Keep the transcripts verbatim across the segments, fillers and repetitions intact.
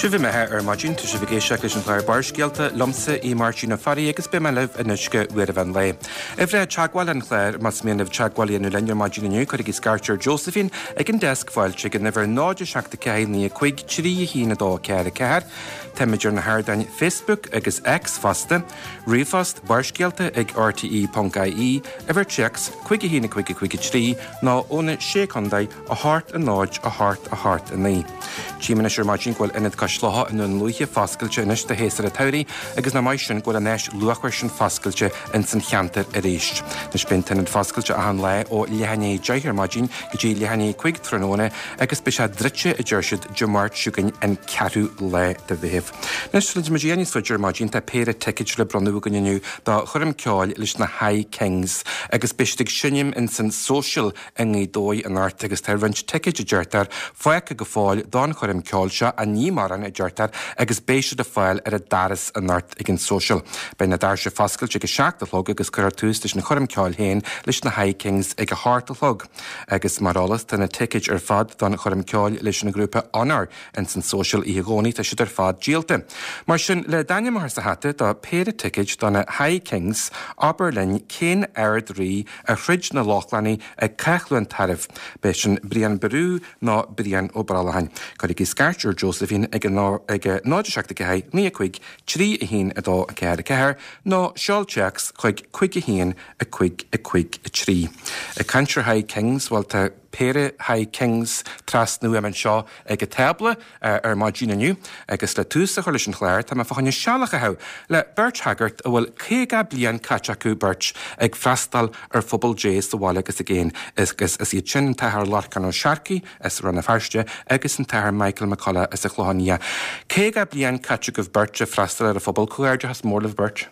Sibh methe ar maidin tu sibh géisteach leis an pláir barscialta lomsa í Martína Farí agus be me leh a nuisce uair a bhain le. Ifre teagháil an chléir mas mianamh teagháil anú leine Martína nniu chuir ag scartear Josephine ag an desk fáilte go nibhar náide seachta ceithní a chuig trí hína dó ceir a ceir, Temidir na Hardain Facebook agus X fasta, Rifast barscialta ag r t e dot i e, ever checks chuig hína chuig chuig trí ná óna sé condaid a hart a náid a hart a hart a ní. Tíimena seir Martín ghfuil inad Caislátha in an luithe fascailte inis de héasar a tairí, agus na maisin ghfuil a neis luachhair sin fascailte in san cheantar a réist. Nes bin tinad fascailte a an le ó lehanné deithir Martín go dtí lehanné chuig tróna agus be se drite a dúirsead de mart siúgain an ceatú le de bhéh. Nes lid Martín fuidir Martín tá péire ticket le bronú ganniu dá churim ceáil leis na High Kings agus bistig sinnim in san social in í dói an art agus tar rint ticket a deirtar foiice go fáil dá churim ceáil se a ní maran a deirtar agus béise de fáil ar a daras an art ag an social. Bei na dar se fascailte go seachtalog agus chuir tús leis na churim ceáil héin leis na High Kings ag a hartalog. Agus marálas tá na ticket ar fad dá churim ceáil leis na grúpa Honor in san social i gcónaí tá si ar fad díalta. Mar sin le daine mar sa hatte dá péire ticket dá na High Kings Aberlin cén aird rí a chrid na Lochlainní ag ceachluan tarif be sin Brian Berú ná Brian ó Bralahain. Chuir ag scartear Josephine ag náide seachta go haid ní a chuig trí a hín a dó a ceir a ceir nó seáil checks chuig chuig a hín a chuig a chuig a trí. A cantir High Kings bhil tá péire High Kings tras nu am an seo ag a tabla ar Martína nniu agus le tús a chuir leis an chléir tá fachaine sealacha ha le Bert Haggart a bhfuil chéga blian catachú Bert ag freistal ar phobal Jays do bháil agus a géin agus is iad sin taithar Larcan ó Sharkey is ranna farste agus an taithar Michael McCullough is a chlánia. Chéga blian catachú Bert a freistal ar a phobal cuairde has mórlah Bert.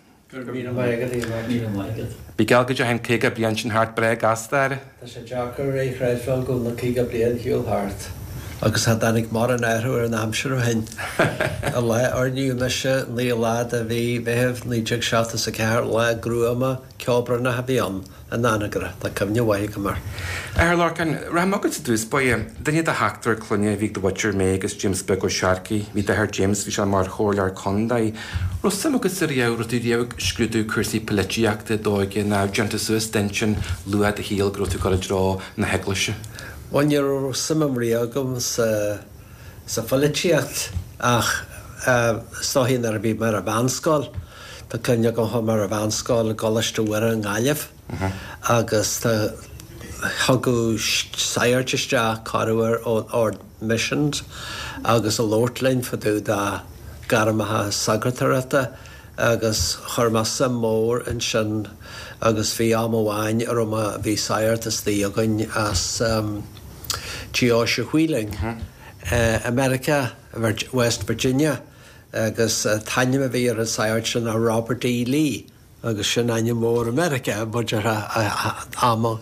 Bí gealga de hen chéga blian sin hart bre gas dar? Tá sé Jackar ré chréidfil go na chéga blian hiúil hart. Agus ha danig mar an airú an amsir ó hen. A le arniu meise lí lád a bhí bheith ní teag seachta sa ceir le grúama ceobra na ha bhíon a nánagra, tá cymne waig mar. Er Larcan, ram agad sa dús boi, dynnu da hactor clwnia víg da watcher me agus James Beck o Sharkey, vi da her James vi sian mar chorlar condai. Rossam agad syr iaw rydw i iaw sgrwydw cwrsi pelechiacta doig na gentus stension lua da hil grwtw gael dro na heglisio. Wan i'r rossam am riagum sa, sa pelechiact ach uh, stohin ar byd mar a fansgol. Ta cynnig o hom ar a fansgol golysg yw'r yng Nghailef. Agus tá thugú sairteiste carúir ó missions agus a Lordlein fadú dá garamatha sagratarata agus chormasa mór in sin agus bhí am amháin ar ma bhí sairtas tí againn as um, Geosha Wheeling uh, America, West Virginia agus uh, tainne bhí ar a sairtin a Robert E. Lee agus sin aine mór America bud ar am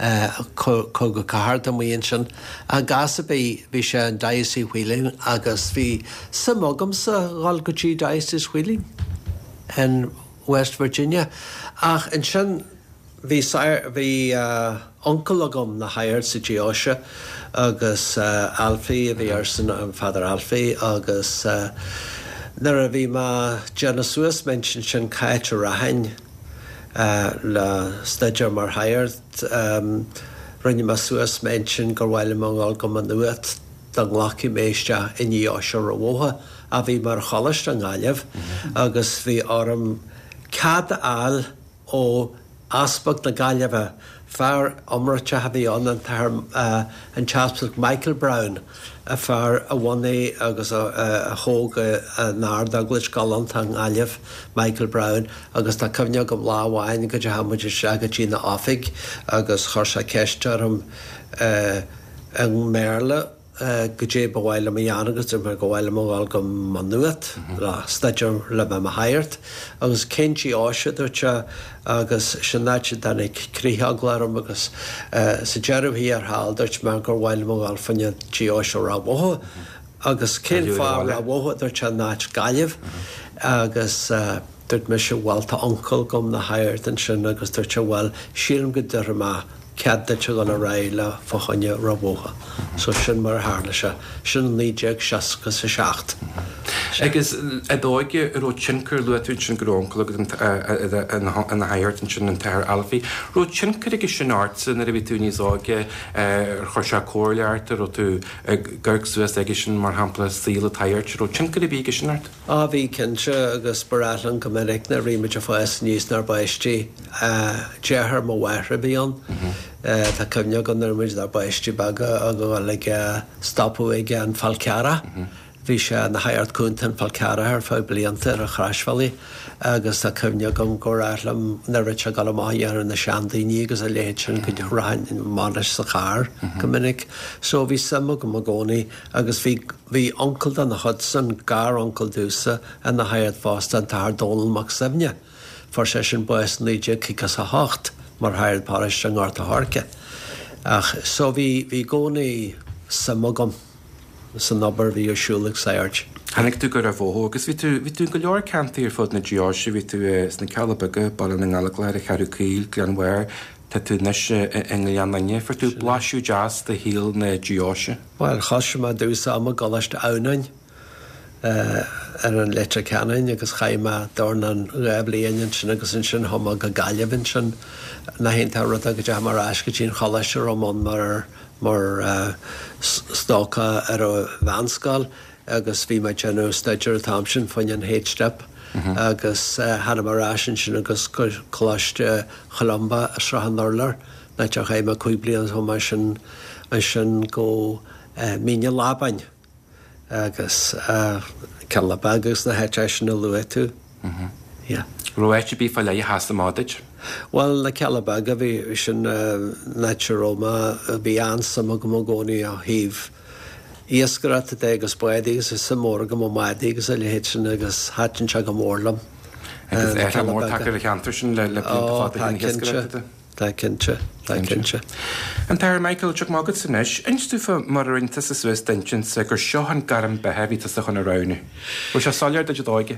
cóga cahart am íon sin a gas a bhí bhí sé an Diocese Wheeling agus bhí samogam sa gáil go tí Diocese Wheeling in West Virginia ach in sin bhí bhí uncle agam na hair sa Geosha agus uh, Alfie a bhí ar san Father Alfie agus uh, Nar a bhí má Jenna Suas mention sin cait a rahain uh, le staidir mar hairt um, rinne má Suas mention gur bhile mangáil go man nuat dan laci méiste in Geosha Rawóha a bhí mar cholist an Nghailef agus bhí orm cad al ó aspect na Nghailef far omrate ha bhí an an tar uh, an chaspel Michael Brown a far a bhané agus a hóg a nár Douglas galant an Nghailef Michael Brown agus tá cymne go láháin go de hamuidir se go tí na áfig agus chur sa ceistem uh, an Merle uh, go dé bhhaile mé agus mar go bhhaile móháil go manuat le staidir le me ma hairt agus céntí áisiidirte agus sinnáte danig críthaglarum agus uh, sa dearmh hí ar hall dúirt mar gur bhhaile móháil fanne Geosha Rawóha agus cén fá Rawóha dúirt náit Gaillimh agus uh, dúirt me se bhil tá uncle gom na hairt an sin agus dúirt se bhil sílam go dúir má ceadda te gan a réile fáchaine Rawóha. So sin mar hála se sin níideag seaca sa seacht. Agus a dóige ro tincur luún sin goróncola an hairt sin an teir alfií. Ro tincur ige sin art san a bhí túní áge chuir se cóirleartar ó tú gurg suas aige sin mar hapla síla tairt ro tincur a bhíige sin art? Á bhí cinse agus barlan go minic na riimiid a fáis níos nar baisttí déthar má bhhaithre bíon. Tá cumne gan muid ar baisttí baga a go le stopú ige an falceara. Bhí sé na hairt cúntain falceara ar fá blianta ar a chráisfalaí agus tá cumne gom goráithlam narid se gal máar na seandaí agus a léid sin go ráin máis sa chár go minic. So bhí sama go mo gcónaí agus bhí bhí oncle an na Hudson gar oncle dúsa a na hairt fásta an tar dónalach samne. For sé sin buas líide cicas a hácht mar hairt páris an gáta háce. Ach so bhí bhí gcónaí sama gom. San nabar bhí arsúlaigh sairt. Hannig tú gur a bhóthó, agus bhí tú go leor cantaí ar fód na Georgia, bhí tú sna Calabaga, ball an ngalaglair a chearú cíl, Glenware, tá tú nes Engleannaine, for tú blasú jazz de híl na Georgia? Well, chaise má dús am galast aunain ar an letra canin, agus chaime dorn an raibblíon sin agus in sin homa go galibhin sin na hénta rud a go deach mar asca tín chalaiste román mar mar uh, stócha ar a bhanscáil agus bhí mai teanú staidir Thompson fain an héitstep mm-hmm. agus uh, hana mar rásin sin agus choláiste chalamba a srahan norlar na te chaime chuig blian ho mar sin sin go uh, míne lábain agus uh, Calaba agus na héite sin na luú tú. Yeah. Roéite bí fá le háasta máid? Well, na Calabaga bhí sin naturalma bhí ansam go mo gcónaí a híomh íoscarata agus buadaígus is sa mór go mo maidaígus a lehéid sin agus háitin se go mórlam. Agus é mór takeir a cheantar sin le le Tá cinse, tá cinse. An teir Michael Chuck mágad san is, instúfa mar rinta sa Swiss dentin sa gur seohan garan behebí sa chun a rána. Bú se sálear de dáige?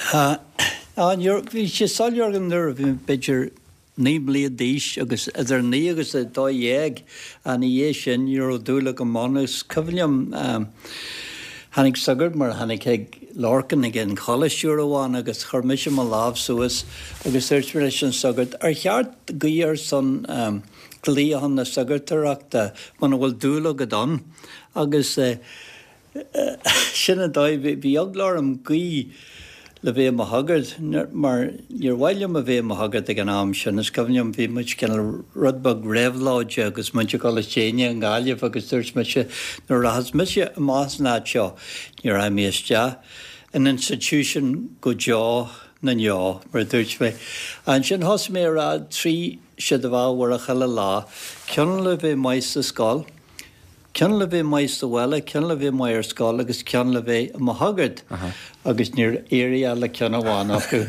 Bhí sé sálear an nuir bhí beidir ní bliad díis agus idir ní agus a dá dhéag a ní dhé sin ar dúla go manus cyfliam hanig sagard mar hanig ag lorcan ag an choleisiúr amháin agus chormiise má láb suas agus irtmiisi sagard ar cheart gaíar san glíohan na sagartarachta man bhfuil dúla go don agus sinna dá bhí aglám gaí le bhé a hagad mar níor bhhailem a bhé a hagad ag an am sin is cofneam bhí muid cin rudbag réimhláide agus muinte gola téine an gáileh agus dúirt meise nó rahas meise más ná seo níor aimíiste an institution go deá na neá mar dúirt mé. An sin thos mé rá trí siad a bhhar a chaile lá cean le bhé mais a scáil, cean le bhé mais a bhile, cean le bhé mai ar scáil agus cean le bhé a hagad agus níor éí le cean amháin acu.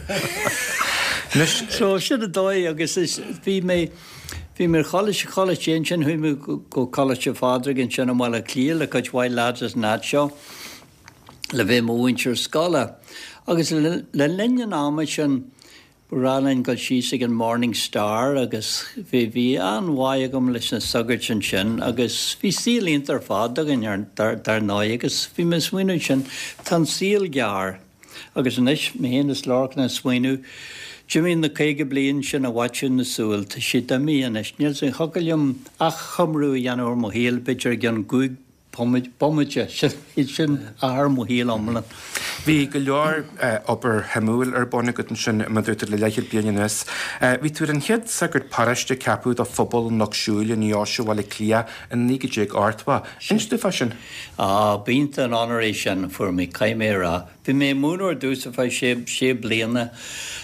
So siad a dóid agus bhí mé bhí mar choiste choiste sin thuimi go choiste fádraigh an sin amháil clí le chuid bhhaid lád as nád seo le bhé mhaintear scála. Agus le linne náma sin ránainn go síos an Morning Star agus bhí bhí an bhaid gom leis na sagart sin sin agus bhí sílíonn ar fád an dar ná agus bhí me smuoinú sin tan síl gear agus an is mé héananas lách na smuoinú Jimín na céige blion sin a bhaitún na súil tá si a mí an is níl sin chogailm ach chumrú dhéanúir mo héal beidir gan gúig Pomide sin ar mo híal amlan. Bhí go leor obair hamúil ar bonna go sin madútar le leichir bliananus. Bhí tú an chead sagart paraiste capú a fphobal nachsúil in Iosio bhile clia an nígadéag áirtha. Instú fa sin? Á bínta an honoréis sin fu mí caiimérá. Bhí mé múnúir dús a fá sé sé bliana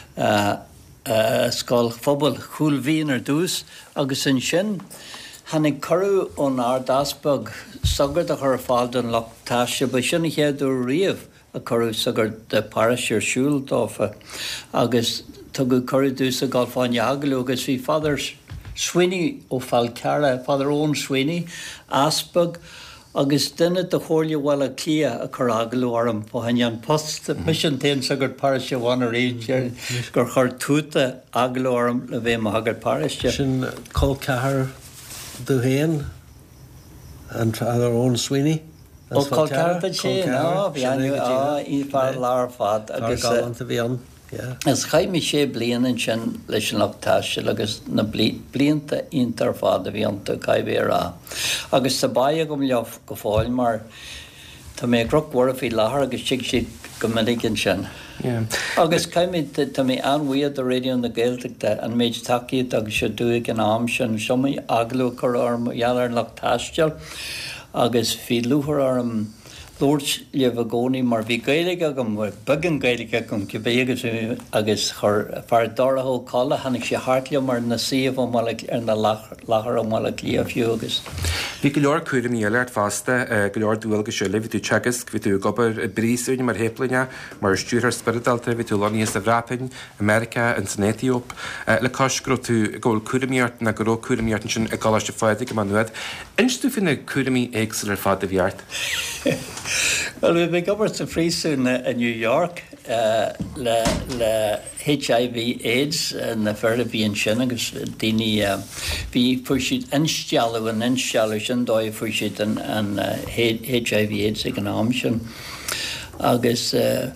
scáil phobal chúlhíon ar dús agus an sin Hannig curú ón ardasbag sagart a chur fáil an lachtáise ba sinna chéadú riamh a curú sagart de parasir siúil dófa agus tu go curú dús a gáil fáin agalú agus bhí fadar swinní ó fáil ceara fadar ón swinní asbag agus duine de chóirle bhile clia a chur agalú orm po hain an post mis an téan sagart parasir bhána réidir gur chur túta agalú orm le bhéh a hagart parasir. Sin col cethir do héan an ar ón swinní? Ó Colcarta sé ná bhí á í far lár fad agus galanta bhí an. Is chaim mi sé blianaan sin leis an nachtáiste agus na blianta intar fád a bhí anta caiimhérá. Agus sa baia gom leoh go fáil mar tá mé grochhar a bhí láthair agus si si go minic sin. Agus caiimid tá mé anhuiad a réún na Gaeltachta an méid takeíad agus sé dúigh an am sin siomí aglú chu armhealar nachtáisteal agus bhí luthar arm Lord lev a gcónaí mar bhí Gaeilge agam mar bugan Gaeilge agam go bégus agus chur fear dorathó cála hanig sé hartlia mar na siomh mála ar na láthair mála lí a fiú agus. Bhí go leor cuairim íoleart fásta go leor dúil go seola bhí tú teagas bhí tú gobar brísúine mar héplaine mar stúrthar spiridalta bhí tú láníos a bhrápain America an San Étióp le cosgro tú ggóil cuairimíart na goró cuairimíart sin a gáiste fáide go man nuad. Instú finna cuairimí éagsúil ar fád a bheart? Well, we big over to Freesoon in New York, uh, le, le H I V AIDS and the further being shinnagus, dini, uh, vi pushit instialu and installation doi pushit and, and uh, H I V AIDS economician. Agus, uh,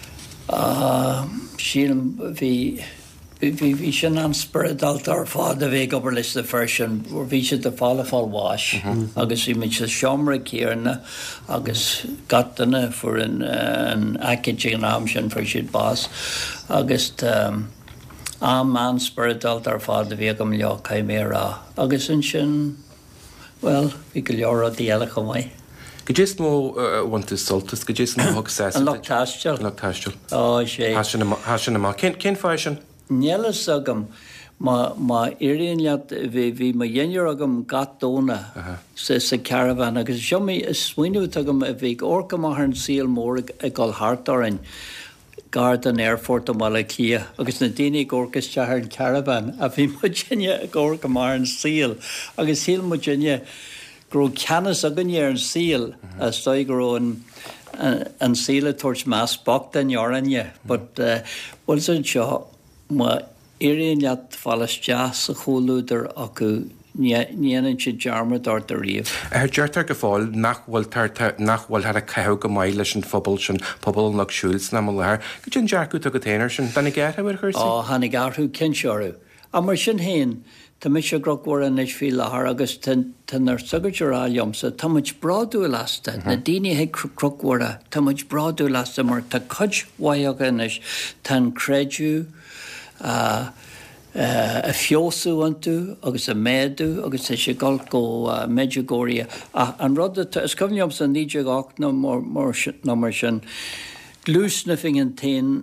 uh, shilm vi, vi, vi sin an spiridalt ar fád a bheith gobar leis the version, or vi should the fall of all wash. Mm-hmm. Agus vi mit se siomra kierna, agus gatana for an, uh, an academic amtion for shit boss. Agus, um, am man spiridalt ar fád a bheith gom leo caimera. Agus in sin, well, vi go leora dialach o mai. Go just mó bhaint soltas, go just mó thug sé. An lachtáisteal. An lachtáisteal. Ó, sé. Hasin amá. Cén fáil sin? Nielas agam ma ma iríon leat bhí bhí ma dhéanúr agam gatdóna sa sa caravan agus seomí is swinú agam a bhí orca mar an síl mór a gáil hartarin Garden Airport am mala clia agus na daine gorcas tear an caravan a bhí ma dhéine ag orca mar an síl agus síl ma dhéine gró ceannas agan ar an síl a stoi gró an an síle towards mass bocht an jaranje but uh, was an seo ma iríon leat falastea a choúidir acu níanaan si dearmad ar de riamh. Ar deirtar go fáil nachhfuil nachhfuil ar a caitheú go maiid leis an phobal sin pobl nach siúils na lethir, go dtí dearcú a go téanaar sin danig ggéirtha bhar chuirsaí? Á hanig garthú cinseorú. A mar sin héin tá mis se grochhar an is fi lethir agus tan ar sugartear áliomsa tá muid braú lasta na daine he crochhara tá muid braú lasta mar tá cuid waíoga is tan creidú Uh, uh, a fiosú antú agus a méadú agus é sé gáil go uh, Medjugorje uh, an rud is cumniom san níide gach nó mar sin glúsnifing an tain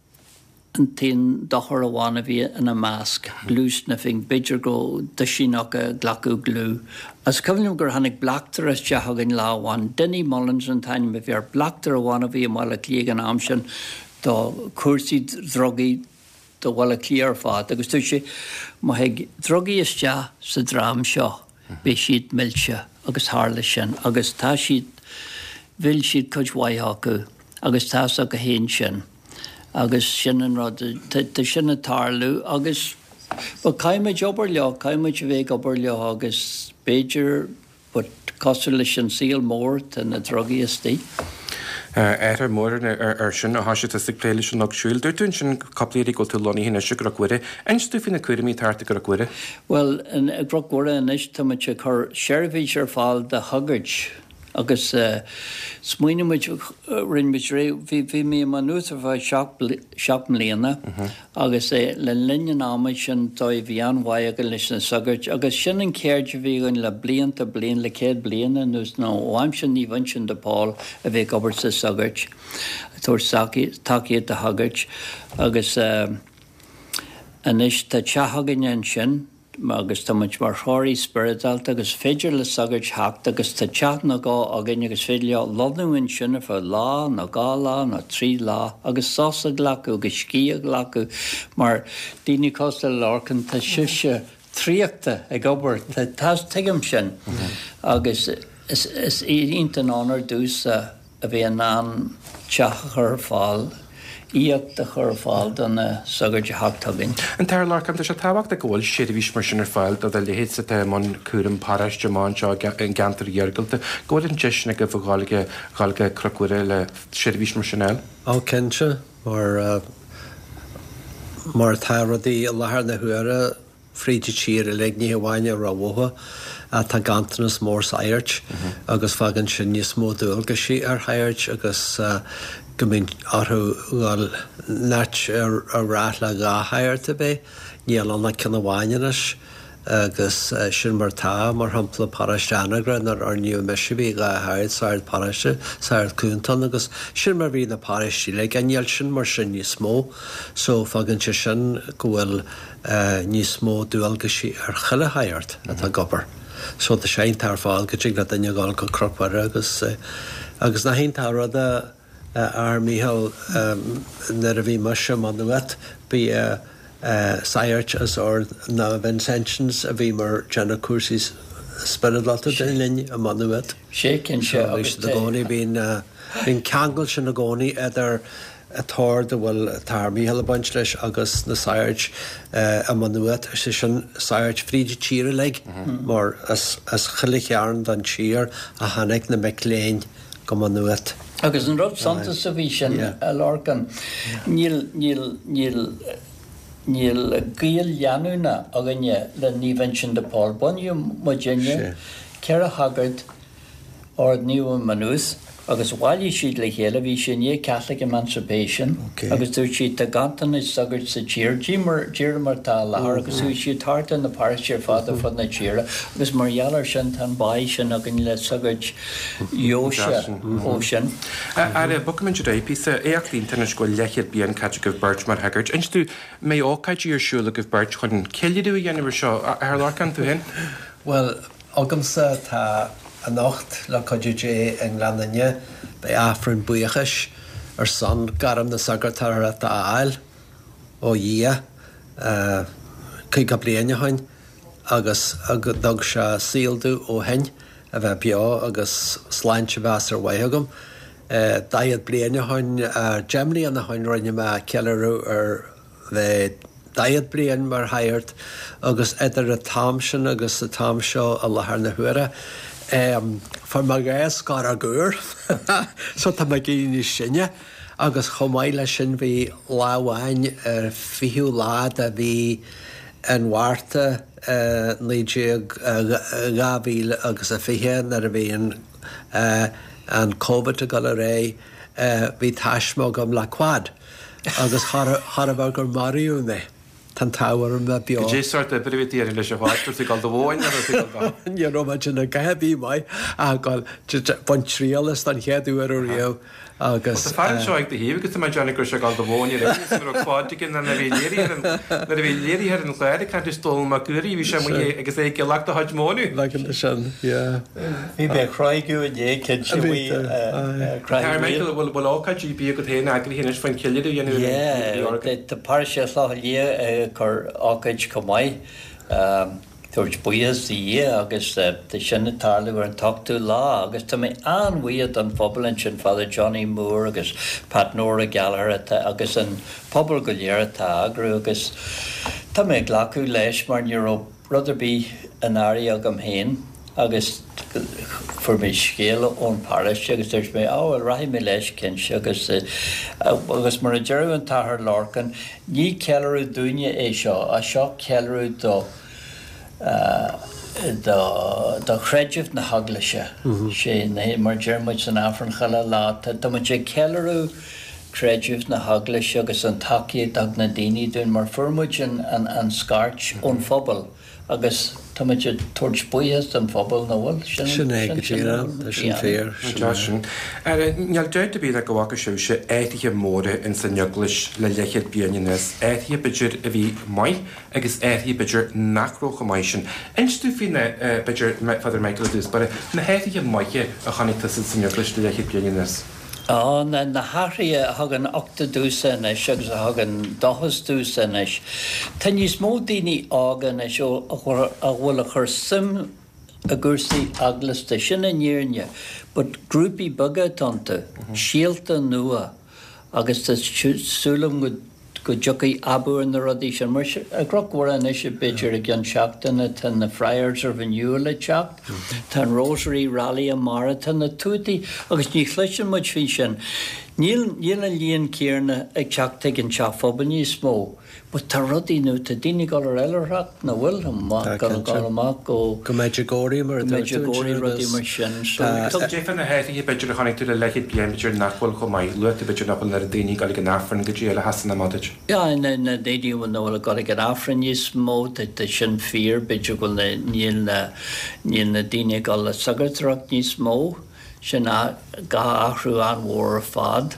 an tain dachar a bhána bhí in a másc glúsnifing beidir go de sinach a glacu glú as cumniom gur hanig blachtar as teagan láháin Denny Mullins an tain me bhíar blachtar a bhána bhí mála clíag an am sin tá cuasaí drogaí do bhfuil a clíar fád, agus tú sé má heag drogaí iste sa drám seo, bé siad milse agus hála sin, agus tá siad bhfuil siad chuid waithe acu, agus tá a go héin sin, agus sin an rud, tá sin a tárlú, agus ba caiimiid obair leo, caiimiid bhéh obair leo agus béidir bud cosú leis an síl mór tan na drogaí istí. Éar mór ar sin a háise a léile sin nach siúil, dúirtún sin caplíí go tú loní hinna se go cuire, einstú finna cuirimí tarta go cuire? Well, in a grochhara inis tá muid se chur seirbhí ar fáil de thugaid agus uh, smuoinemuid uh, rinmuid ré bhí mé man nuútar bheith seapan léana agus é le linne náid sin dó bhí anhaid go leis na sagaid agus sin an céirde bhí gon le blianta blian le céad bliana nús nó bhaim sin ní bhain sin de Paul a bheith gobar sa sagaid tuair takeíad de thugaid agus uh, anis tá teathagain sin agus tá muid mar choirí spiridalt agus féidir le sagart hacht agus tá teat na gá agin agus féile lodnúin sinna fa lá na gá lá na trí lá agus sása glacu agus cí a glacu mar daoine costa lácan tá siise tríochta ag obair tá tuigim sin agus is is ionta ánar dús a bhí an ná teachar fáil íocht de chur fáil don sugar de hachtagin. An teir lácam de se táhacht a ggóil séidir bhís mar sin ar fáil a bheith lehéad sa man cuam paras deán seo an gantar dheargalta, ggóil an deisna go bhgáige gáilge crocuire le séidir bhís mar sinil? Á cinse mar mar táradí a lethar na thuara fríide tíir a le ní bhhaine rahha a tá gantanas mór airt agus fagan sin níos módúil go sí ar thairt agus go mbeidh orthúil neirt ar ráithla gá thairt a bheith, níl anna cinna bhhaineas agus sin mar tá mar hampla parasteanagra nar ar nniu meisibí ga thaid saird paraiste saird cúntan agus sin mar bhí na paraistí le gaiil sin mar sin níos mó, so fagan se sin go bhfuil níos mó dúil go sí ar chuile thairt a tá gopur. So de sé tar fáil go tí le daine gáil go cropar agus agus na hén tárada ar míhall na a bhí mar sem an nuet bí sairt as or na Vincentions a bhí mar Jenna cuasís spinadlata den linn a manuet. sé cin se agus de gcónaí bhín bhín ceangail sin na gcónaí idir a tóir de bhfuil tarmí heile baint leis agus na sairt a manuet sé sin sairt fríide tíre le mar as chilichearn don tír a hanig na meléin go manuet. agus an rud Santa sa bhí sin a lácan níl níl níl níl gael leanúna a gannne le níhain sin de Paul Bunyan Virginia ceir a hagad or níú manús agus bháilí siad le chéile bhí sin é Catholic Emancipation agus dúir siad a gantan is sagart sa tír dímar dír mar tá lethir agus ú siad tarta na páirtíir fada fad na tíre agus marhealar sin tan baid sin a gin le sagart Jóise ó sin. Ar a bucamin réipí sa éachlíntainna go lechiad bíon caite goh beirt mar hagart. Instú mé ócaidí ar siúla goh beirt chun ceiliadú a dhéanamh seo ar lácan tú hen? Well, agamsa tá a nacht le coidiré an Glandanne bei áfrann buíochas ar san garam na sagartar a áil ó dhé chu go bliana hain agus agad dag se síaldú ó hain a bheith beá agus sláinte bheas ar waithegam. Daiad bliana hain ar Gemini an na hain roinne me cearú ar bheith daiad blian mar hairt agus idir a tám sin agus a tám seo a lethar na thuaire. Um, for my guys got a gur so tá me gí sinne agus chomáile sin bhí láhhain ar fiú lád a bhí an bhharrta nídé gabhíle agus a fihe ar a bhíon an COVID a go a ré bhí taismó gom le quad agus Harabh gur Mariú me. Tan táhar me beá. Dé sort a brevitíir leis a hátar tú gáil do bháin ar Ní róid sinna gaibí mai a gáil ban tríalas an cheadú ar riú agus. Tá fáil seoag de híh go mai Johnny gur se gáil do bháin ar fádigin na bhí léirí na bhí léirí ar an chléir chu stól má gurí bhí sem agus é go lecht a haid mónú. Le sin, Bhí be chráigú a dhé cin si bhí bhfuil bhil ácha G P go téna agur híine fan ciileadú dhéanú. Tá páirse lá lí chur ácaid comáid tuairt buíos í agus de sinna tála ar an tachtú lá agus tá mé anhuiad an phobalin sin Father Johnny Moore agus Pat Nora Gallagher agus an pobl go léir atá agrú agus tá mé ghlacu leis mar ní Rutherby an áí agam héin agus for mé scéile ón Paris agus tuirt mé á raithí mé leis cinse agus agus mar a dearú an táthar lácan ní cearú dúine é seo a seo cearú do do chreidirh na haglaise sé na mar dearmuid san áfran chaile lá tá man sé cearú chreidirh na haglaise agus an takeíad ag na daoine dún mar formuid an scart ón phobal agus tá muid tuairt buíos an phobal na bhfuil sin é go tíra sin fér sin. Neall deir a bí a gohhacha siú se éitithe móra in san neaglas le lechiad bíananas, éitithe beidir a bhí maiid agus éitithe beidir nachrócha mai sin. Instú fi beidir Father Michael dús, bara na héitithe maiche a chanig san san neaglas le lechiad bíananas. Á na na háirí a hagan ochta dúsa is agus a hagan dachas dúsa is. Tá níos mó daoine ágan is ó a bhfuil a chur sim a gursaí aglas de sinna níirne, but grúpi bugad tanta, síalta nua agus súlam go go jocaí abú in na rodí sin mar a grochhar an is beidir a gan seachtainna tan na Friars ar bhanúla teach, tan Rosary Rally a Marathon na tútaí agus ní chluisin muid fi sin. Níl níl a líon céarna ag teachtaigh an teafóba ní smó, but tá rodí nó tá daoine gáil ar eilereacht na bhfuil amach gáil gáil amach go go Medjugorje mar Medjugorje rodí mar sin. Tá défan na héirí beidir a chanig tú le leiad blian beidir nachhfuil go maiid luta beidir nachhfuil ar a daoine gáil an affran go dtí eile hasan na madaid. Ja, na na déidir bhfuil nóla gáil an affran ní smó tá sin fír beidir bhfuil na níl na níl na daoine gáil a sagartreacht ní smó. Sin a ga achrú an mhór fad.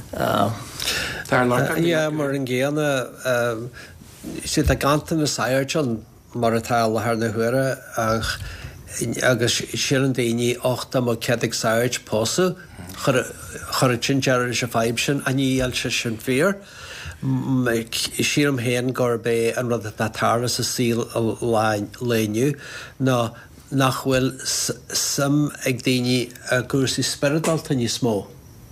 Ja, mar an ggéanna si a gantan na sairtin mar atá lethar na huire ach agus sian daoine ochta má cedig sairt pósa chur sin dear se feib sin a níl se sin fér. Siam héan gur bé an rud na tára sa síl léniu ná nachhfuil sam ag daoine a gúsí spiridalta ní smó.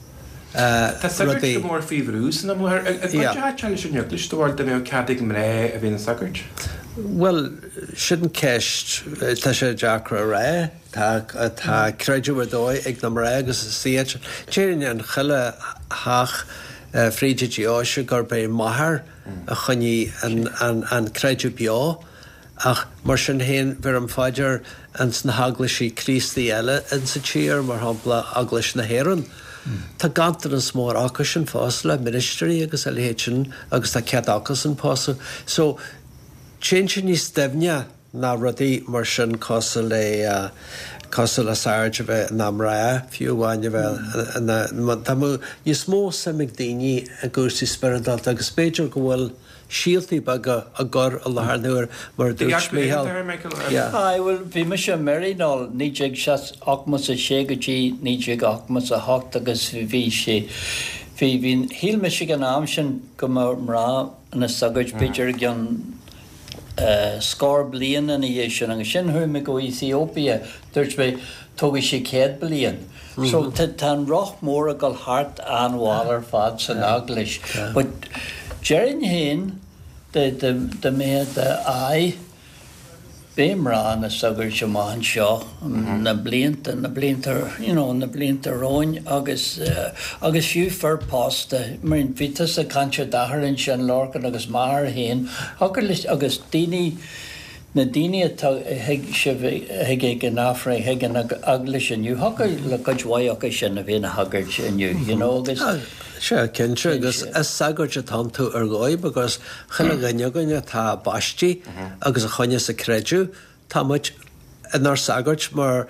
Tá sagart go mór fíomhrús na mór a teanna sin neuglistóir de mé cadig mré a bhína sagart? Well, sin ceist tá sé deacra ré tá creidú dóid ag na mré agus siad téirine an chuile thach frídidí áise gur bé maithar a chuní an creidú beá ach mar sin héin bhar an fáidir an sna haglaisí Christaí eile in sa tír mar hampla aglas na héan. Tá gantar an smór acu sin fás le ministrí agus ehéin agus tá cead acas an pása. So sin sin ní stefne ná rudaí mar sin cosa le cosa le sairde bheith ná rá fiúháine bheith Tá ní smó samig daoine a gúsí spiridalt agus béidir go bhfuil síaltaí bag a gur a lethar nuair mar dúirt méhall. Ai bhfuil bhí me sé marínáil níideag se achmas a sé gotí níideag achmas a hacht agus bhí sé. Bhí bhín híl me sé an am sin go mar mrá na sagart beidir gan scór blian in dhé sin agus sin thu me go Ethiopia dúirt bé tógad sé céad blian. So tá roch mór a gáil hart anháil ar fad san aglis. But Jerin hen de de de me de ai béimrá na sagur se máhan seo na blianta na bliantar you know na blianta roin agus uh, agus fiú fur pásta mar vitas a canse dahar in sin lorcan agus mar hen agus agus dini na dini heg se heg gan afra heg gan aglis in you haka le kajwai okay sin a vena hagart in you you know agus Se cinse agus is sagart a tan tú ar gáib agus chuna gine gonne tá bastí agus a chuine sa creidú tá muid inar sagart mar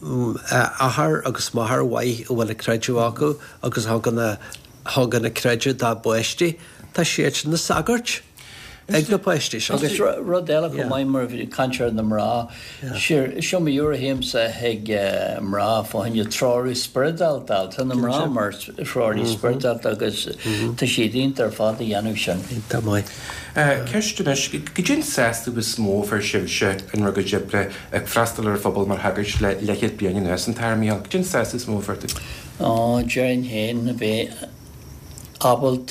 ahar agus maithar waith bhfuil a creidú acu agus haganna haganna creidú dá buistí tá siad na sagart. Ag na poisttí se. Agus rud eile go maimmar bhí canseir na mrá. Siir seo mé dúra héimsa ag mrá fáinne tráú spiridaltal, tá na mrá mar tráí spiridalt agus tá sé dínta ar fád a dhéanú sin. Tá mai. Ceirstúis go dtín séú be smó ar sibse an ru go dibre ag freistal ar fphobal mar hagart le leiad beaine nuas an tairmíal. Dtín séú smó fuirta? Á dearan héin a bheith abalt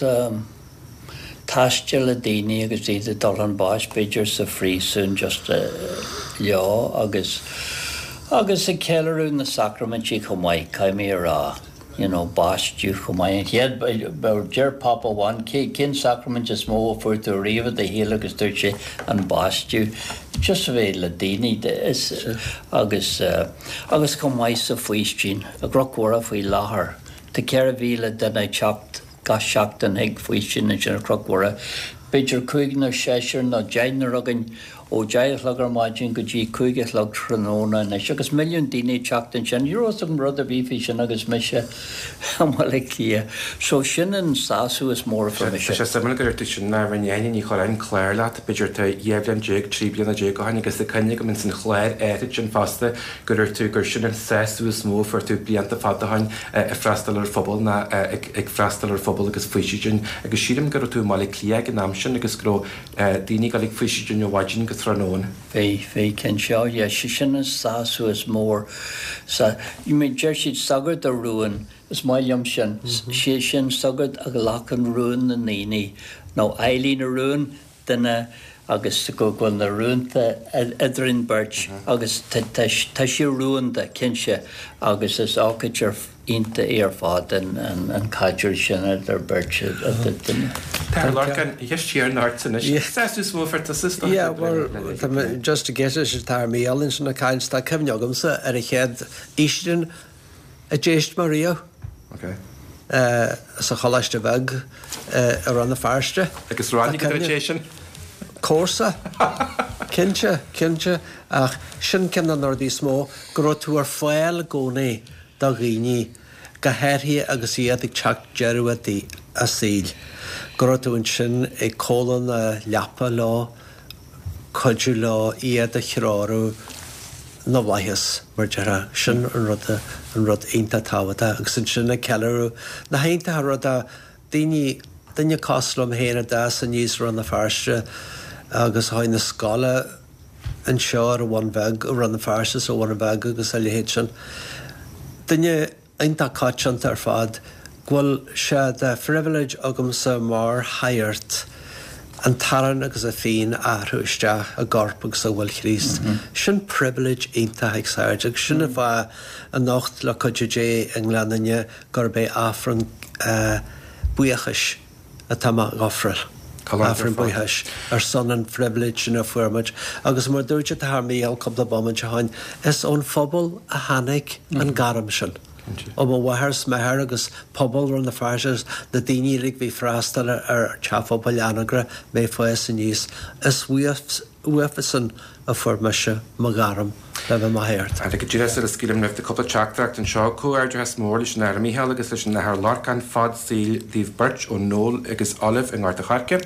Táiste le daoine agus iad dul an báis beidir sa phrísún just leo agus agus a celarú na sacramentí chumáid caiimí rá you know báistú chumáid head bar dear papa one cin sacrament is mó fuirtú riomh de hí agus dúirt sé an báistú just bheith le daoine is agus agus chumáid sa faoistín a grochhra faoi láthair Tá cear a bhíle denna teacht gas seachtain ag faoi sin in sin crochhra. Beidir chuig na séisiir na déanna agan ó deithlag ar maidin go dtí chuige lag tróna na agus milliún daoine teachtain sin Euros an rud a bhí sin agus meise bhfuil lia. So sin an sáú is mór for me. sé sam gur sin na bhaine í chorain chléir leat beidir tá dhéobhlan déag trí blianana dé gohain agus cynnig go min san chléir éit sin fasta gur tú gur sin an séú smó for tú blianta fadahain a freistal ar phobal na ag freistal ar phobal agus faoisisin agus siadm gur tú mála clia an am sin agus gro daoine gáil faoisisin ó bhaidin agus trónón. Fé fé cin seo, yeah, si sin is sáú is mór. I mé deir siad sagart a ruúin is maiam sin, sé sin sagart a go lachan ruúin na naoine. nó eilín a ruúin duna agus go gon na ruúnta idirn beirt agus tá sé ruúnta cinse agus is ácaidir ínta ar fád an caidir sin ar beirt duine. Tá lácan heistíar náirtainna séú mó fer system. Yeah, well, just to get it, tá mí alinn sin na caiins tá cemneagamsa ar a chéad ístin a déist Maria. Okay. Uh, sa chalaiste bheg uh, ar an na fearste. Agus ránig sin? Cósa. Cinse, cinse, ach sin cin an ordí smó, go tú ar fáil gcónaí do ghaoine go háirthaí agus iad ag teach dearúatí a síl. Go tú an sin ag cólan a leapa lá, coidú lá iad a chráú na bhaithas mar deara sin an rud an rud aonanta táhata agus sin sin na ceú na haonnta rud a daoine duine coslam héana da san níos ran na fearste agus háin na scala an seo ar bhain bheag ran na fearste ó bhain bheag agus a lehéid sin. Duine aonanta cáiseanta ar fad ghfuil se de privilege agam sa mar hairt an taran agus a féin áthúiste a garpa sa bhfuil Christ. Sin privilege aonanta ag sairdeach sin a bheith a nacht le coidé an gleananne gur bé áfran buíochas a tá gáfrail. Áfran buíochas ar son an privilege sin a fuirmaid. Agus mar dúirte th míal cub de bommant se hain is ón phobal a hanig an garam sin. Om a wahars mehar agus pobl run na farses na daoine rig bhí freastal ar teafobal anagra mé foies san níos is uafasan a formeise magaram le bheith mahéirt. A go dtíras a scílim nefh de coppla teachtracht an seo cúairde has mór leis na míhall agus leis na th larcan fad síl díomh beirt ó nóil agus olibh in gáirta charce.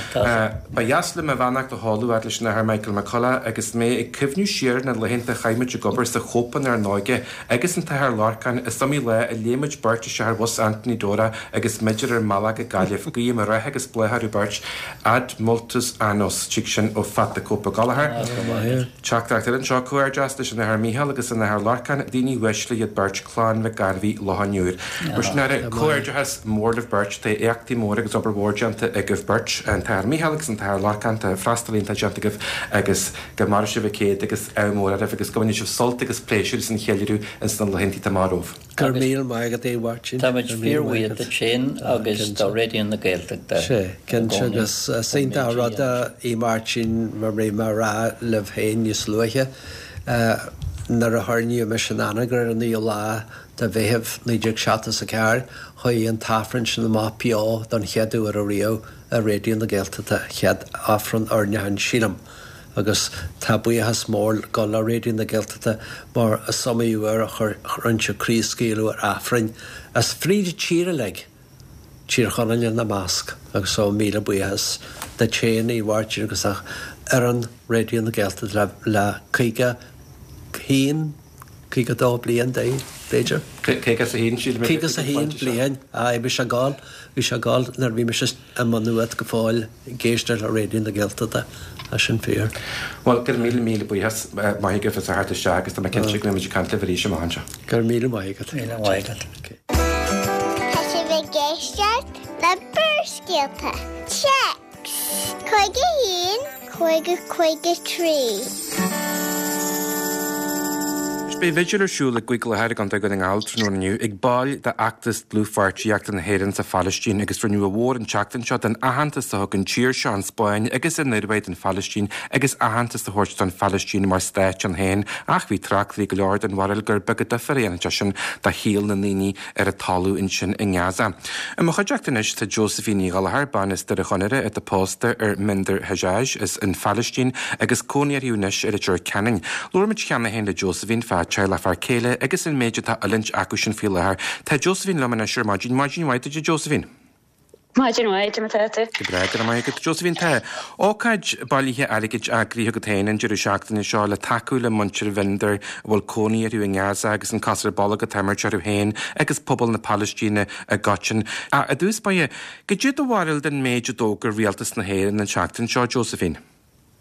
Ba jaasla a bhanach do háú ar leis na th Michael McCullough agus mé ag cibhnú siar na lehénta chaimiid a gobar sa chopan ar náige agus an tath larcan is samí le a léimiid beirt se ar was Anthony Dora agus meidir ar malag a gaiileh gaí mar raith agus bleithar beirt ad multus annos tí sin ó fat a cópa galahar. Teachtracht an seo cúair leis na th míhall agus an th larcan daoine weisle iad beirt chláán bheith garbhí lohanúir. Burs na cúirde has mórlah beirt tá éachtaí mór agus obair bhórdeanta a goh beirt an th míhall agus an th larcan tá freistalínta deanta goh agus go mar se bh céad agus émór a agus gohaine sih solt agus pléisiúr san chéileú in san lehintí tamáróh. Gur míl mai agad é bhairtin. Tá muid fíorhuiad a sin agus tá réidion na Gaeltachta. Sé, cin agus saonta rada í martin mar ré mar rá leh féin níos luithe. Nar a tharniú me sin anagur an í lá de bhéheh níidir seatas a ceir chuí an tafran sin na má peá don cheadú ar a riú a réidion na Gaeltachta chead áfran ornehan sílam. Agus tá buíochas mór go le réidion na Gaeltachta mar a somaíú ar a churintse críoscéalú ar áfrain as fríide tíre le tír chonaile na másc agus ó míle buíochas de chéana í bhhairtíir agus ach ar an réidion na Gaeltachta le chuige hín chuige dá blion é féidir. Cégus a hín síl Cégus a hín blion a bhí se gáil bhí se gáil nar bhí me a manúad go fáil géisteir a réidion na Gaeltachta a sin fér. Well, gur míle míle buíochas mai go a harta se agus tá cin si muidir cant le bhí sem háse. Gur míle maigad. Míle maigad. Tá sé bheith géisteart na Buarscíalta. Checks! Chuige hín, chuige chuige trí. Bé viidir arsúla goig le heir an go an áiltranúniu ag báil de actas blúfartííach an héann sa Fallistín agus farniu a bhór an teachtain seo an ahananta a thug an tíir se an Spáin agus in nirhaid an Fallistín agus ahananta a thuirt an Fallistín mar stéit an héin ach bhí trachlí go leir an bhil gur begad a faréanta sin de híal na níní ar a talú in sin in Gaza. I mo chuideachtanis tá Josephine Galahar is de a chonire at a pósta ar Minder Hajaj is in Fallistín agus cóníarúnis ar a dúir cening. Lormid cheanna héin le Josephine fe Chaila far céile agus in méide tá alint acu sin fiúlathir. Tá Josephine lemana seir Margin Margin White de Josephine. Margin White me tete. Gebreid mai go Josephine te. Ócaid bailíthe aigid agríthe go tain an deidir seachtain seo le taú le muntir vinder bhfuil cóí arú in Gaza agus an casar balla go tamar tearú héin agus pobl na Palestíine a gatin. A a dús baie go dúd a bhhail den méide dógur rialtas na héan an seachtain seo Josephine.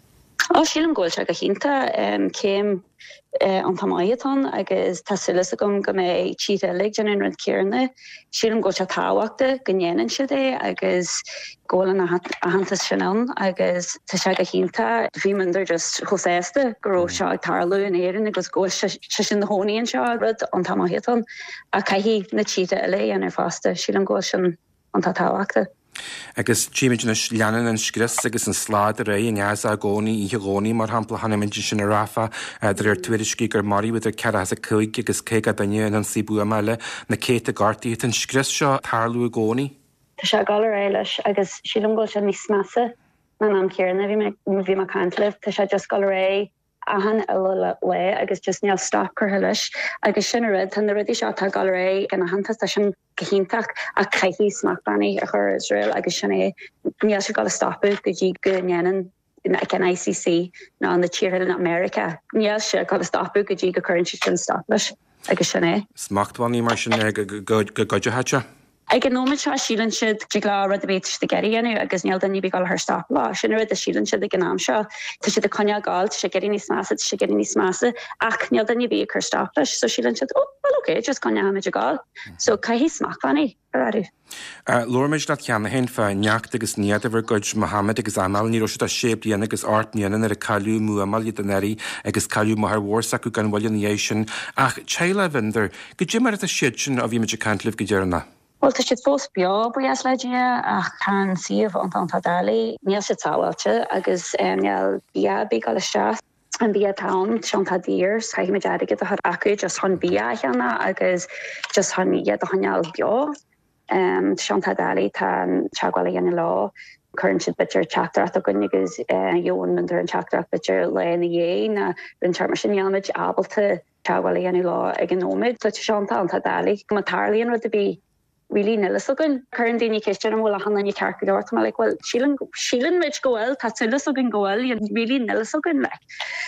Á sílim ghfuil se go chinnta céim an tamáiatán agus tá sulas agam go mé tíidelig an in rud céirne, sílim go se táhaachta gnéanaan si é agus ggólan a hananta sinán agus tá se go chinnta bhí mandar just choséiste goró seo ag tarlú in éan agus ggó se sin na hóíonn seo rud an tamáiatán a caihí na tíide le an ar fásta sílim go sin an tá táhaachta. Agus tíimiidirna leanan an scris agus an slád a ré in eas a gcónaí í gcónaí mar hampla hanimiidir sin rafa idir ar tuairiscí gur marí idir ce a chuig agus cé a daine an sibú meile na céta gartaí an scris seo tarlú a gcónaí. Tá se gal ré leis agus sílam go se níos measa na am céarna bhí bhí mar cantlih, Tá se just gal ré ahan eile le agus just neal stop chu leis agus sin rid tan na rudí seo tá gal ré gan hananta sin gohíntaach a caithí smachbannaí a chur Israel agus sin é níl se gal stopú go dtí gonéanaan gan I C C ná an na tíir in America. Níl se gal stopú go dtí go chuann sin stop leis agus sin é. Smachtbhannaí mar sin go goidethe? Ag an nóid se sílan siad de glá rud a bit de geíanú agus neal daní be gal th stop lá sin rud a sílan siad ag gnáam seo Tá si de coine gáil se geí níos masa se geí níos masa ach neal daní bí chu stop leis so sílan siad ó well oké just coine haid a gáil so caihí smachfannaí arú. Lormeid le ceanna hen fe neacht agus níad a bhar goid Mohammed agus amal ní ro a sébliana agus artníanaan ar a callú muamal i dennéí agus callú mar mhórsa acu gan bhilin sin ach teile bhindar go dtí mar a siad sin a bhí meidir cantlih go dearna. Well, tá siad fós beá buas leidí ach tá siomh an tá dalí níl si táhailte agus neal bia bí gal isteach an bí town sean tá dír caiimi me deige a chu acu just chun bí cheanna agus just chun iad a chuneal beá sean tá dalí tá teagháil dhéana lá chun siad bitir chatach a gunne agus jóin mandar an chatach bitir le na dhé na rin mar sin nealmid abalta teagháil dhéanú lá ag an nóid tá sean tá an tá dalí go tarlíonn rud a bí really nillisogan current dini question am wala hanan ni tarka dort ma like well shilan shilan which goel tatsulisogan goel and really nillisogan like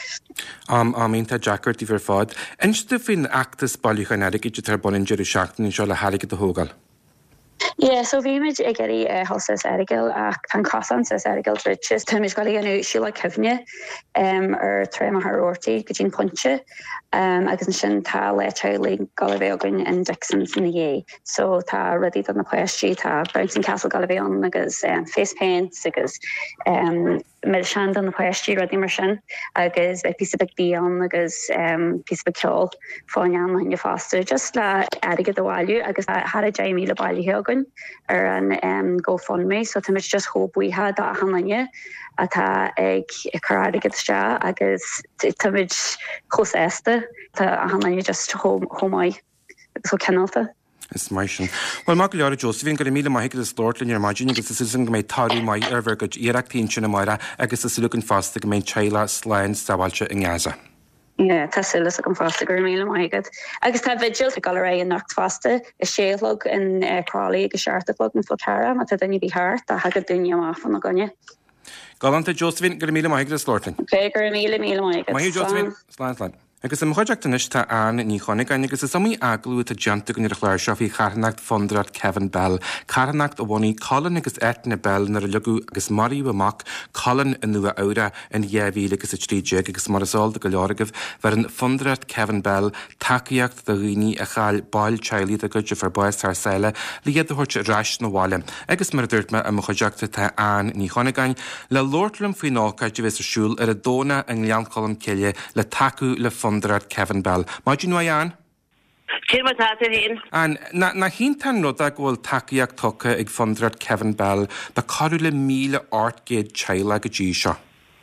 um I mean ta jacker di ver fod instu fin actus balichaneric itar bonin jeru shaktin inshallah harig the hogal. Yeah, so vi image egeri uh, hosses erigel ach tan cosan says erigel riches tumish gali anu sheila kevne um or trema har orti gajin punche um agus sin ta le chailing Galaveogan and Dixon's in the ye so ta ready on the question ta bouncing castle Galaveon agus um, face paint agus um Milshand on the question ready marsin agus a piece of big dion agus um piece of kill fonyan on your faster just la erigel the value agus had a Jamie le Ballyhogan ar an um, GoFundMe, so tá just hope we had a hanlanje atá ag carráide ste agus táid choséiste tá a hanlanje just homáid so cenálta. Is mar sin. Well mag lear Josephine go míle mai agus Lordlin ar margin agus is go méid tarí mai ar bhar go iarachtín sinna mara agus is lugan fasta go méid Sheila Sláin sábhailte in Gaza. Yeah, tá sulas a go fásta gur míle maigad. Agus tá vigil gal ré an nacht fasta is sélog in Crawley agus seartalog na Flotara má tá daine bí hart a hagad duine amach fan na gonne. Galanta Josephine gur míle maigad Lordlin. Okay, gur míle míle maigad. Mai Josephine Sláin Sláin. Agus am chuideachtanis tá an ní chonig agus is samí aglú a deanta gon ar chláir seo hí charnacht fondrad Kevin Bell. Carnacht a bhaí Colin agus Etna Bell nar a lugu agus marí bhamach Colin in nua ára in dhéhí agus a tríide agus marasáil go leoragah bhar an fondrad Kevin Bell takeíocht do rií a chail bail Charlie a goide far buas tar saoile líiad a thuirt reis na bháile. Agus mar dúirtme am chuideachta tá an ní chonigáin le Lordlam faoi nácaid de bheits asúil ar a dóna an Lean Colin Cillie le taú le fondrad Kevin Bell. Má dú nu an? Céir tá hén. An na na hín tan rud a ghfuil takeíocht tucha ag fondrad Kevin Bell ba carú le míle artgéad Sheila go dtí seo.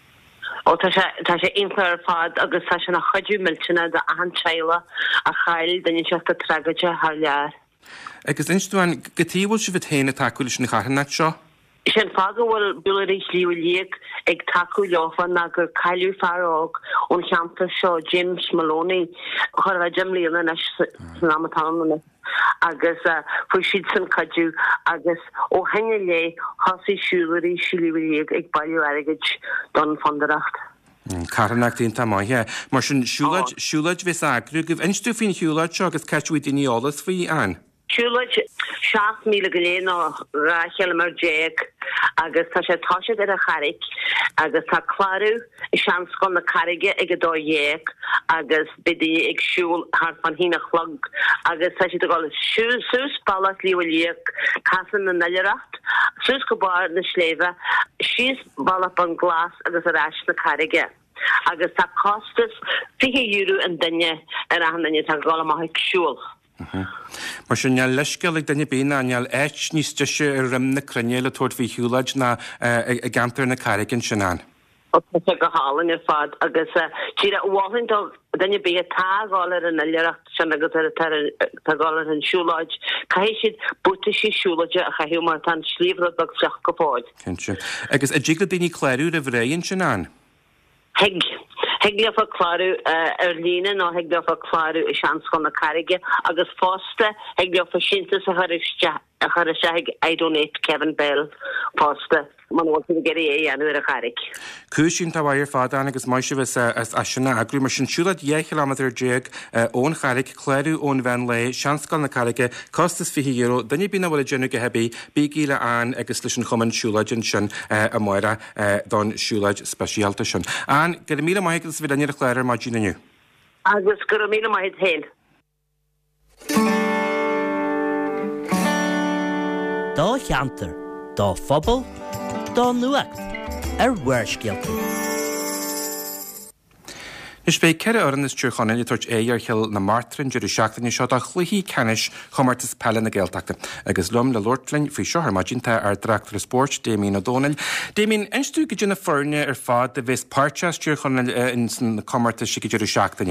Ó tá sé inchar fad agus tá sé na chuidú miltena de an Sheila a chail den seachta tragaide haar lear. Agus instúan gotíhil si bh héna takeúil sin na charnacht seo? Sin fagahfuil builéis líú líag ag taú leofan na gur caiú farrág ón cheanta seo James Maloney chuir a Jim Leona san amatána agus fu siad san cadú agus ó henne lé hasí siúlaí siúlí líag ag bailú aigeid don fondaracht. Carnacht ínta maithe mar sin siúlaid siúlaid bheits agrú goh instú fin siúlaid seo agus ceitú daoine olalas faoi an. Siúlaid seacht míle go léana rácheal mar déag agus tá sé táisiid ar a charig agus tá chláú i seanscon na carige ag go dó dhéag agus bidí ag siúl haar fan hína chlog agus tá si gáil sús balas líomhléag casan na neilearacht sús go bar na sléve síos balla an glas agus a ráis na carige. Agus tá costas fiche euro an dunne ar a hanne tá gála maith siúl. Mar sin neall leisceil ag daine bína neall éit níos deise ar rimna crunéile tuair bhí hiúlaid na a gantar na carigin sinán. Tá go hálan ar fad agus tíra bháin daine bí tágáil ar an neilearacht sin agus tágáil ar an siúlaid caiéis siad buta sí siúlaide a chahiú mar tan slíomhrad bag seach go páid. Cinse. Agus a ddígla daoine chléirú a bhréonn sinán? Heg. Heg lefa chláú ar lína nó heg lefa chláú i seanscon na carige agus fásta heg lefa sinnta a a chur se éidirnéit Kevin Bell fásta man bhil geirí é anú ar a charig. Cúisín tá bhair fádan agus mai se bheits a sinna agrú mar sin siúlaid dé kilometr déag ón charig chléirú ón bhean le seanscon na carige costas fiche euro daine bína bhfuil genú go hebí bí gíle an agus leis an chumann siúlaidin sin a muire don siúlaid speisialta sin. An go míle mai agus bhí daine a chléir má dínaniu. Agus go míle mai héin. Dá cheantar, dá phobal, dá nuacht, ar bhuairscialta. Is bé ceire oran is trúchanin i tuairt é ar cheal na Martrin dúir seachtainní seo a chluí cenis chomartas pelle na Gaeltachta. Agus lom le Lordlin fao seo armagínta ar Drachtar a Sport, Damien O'Donnell. Damien, instú go dtí na forne ar fad a bheits páirteas trúchanin in san chomartas si go dúir seachtainne?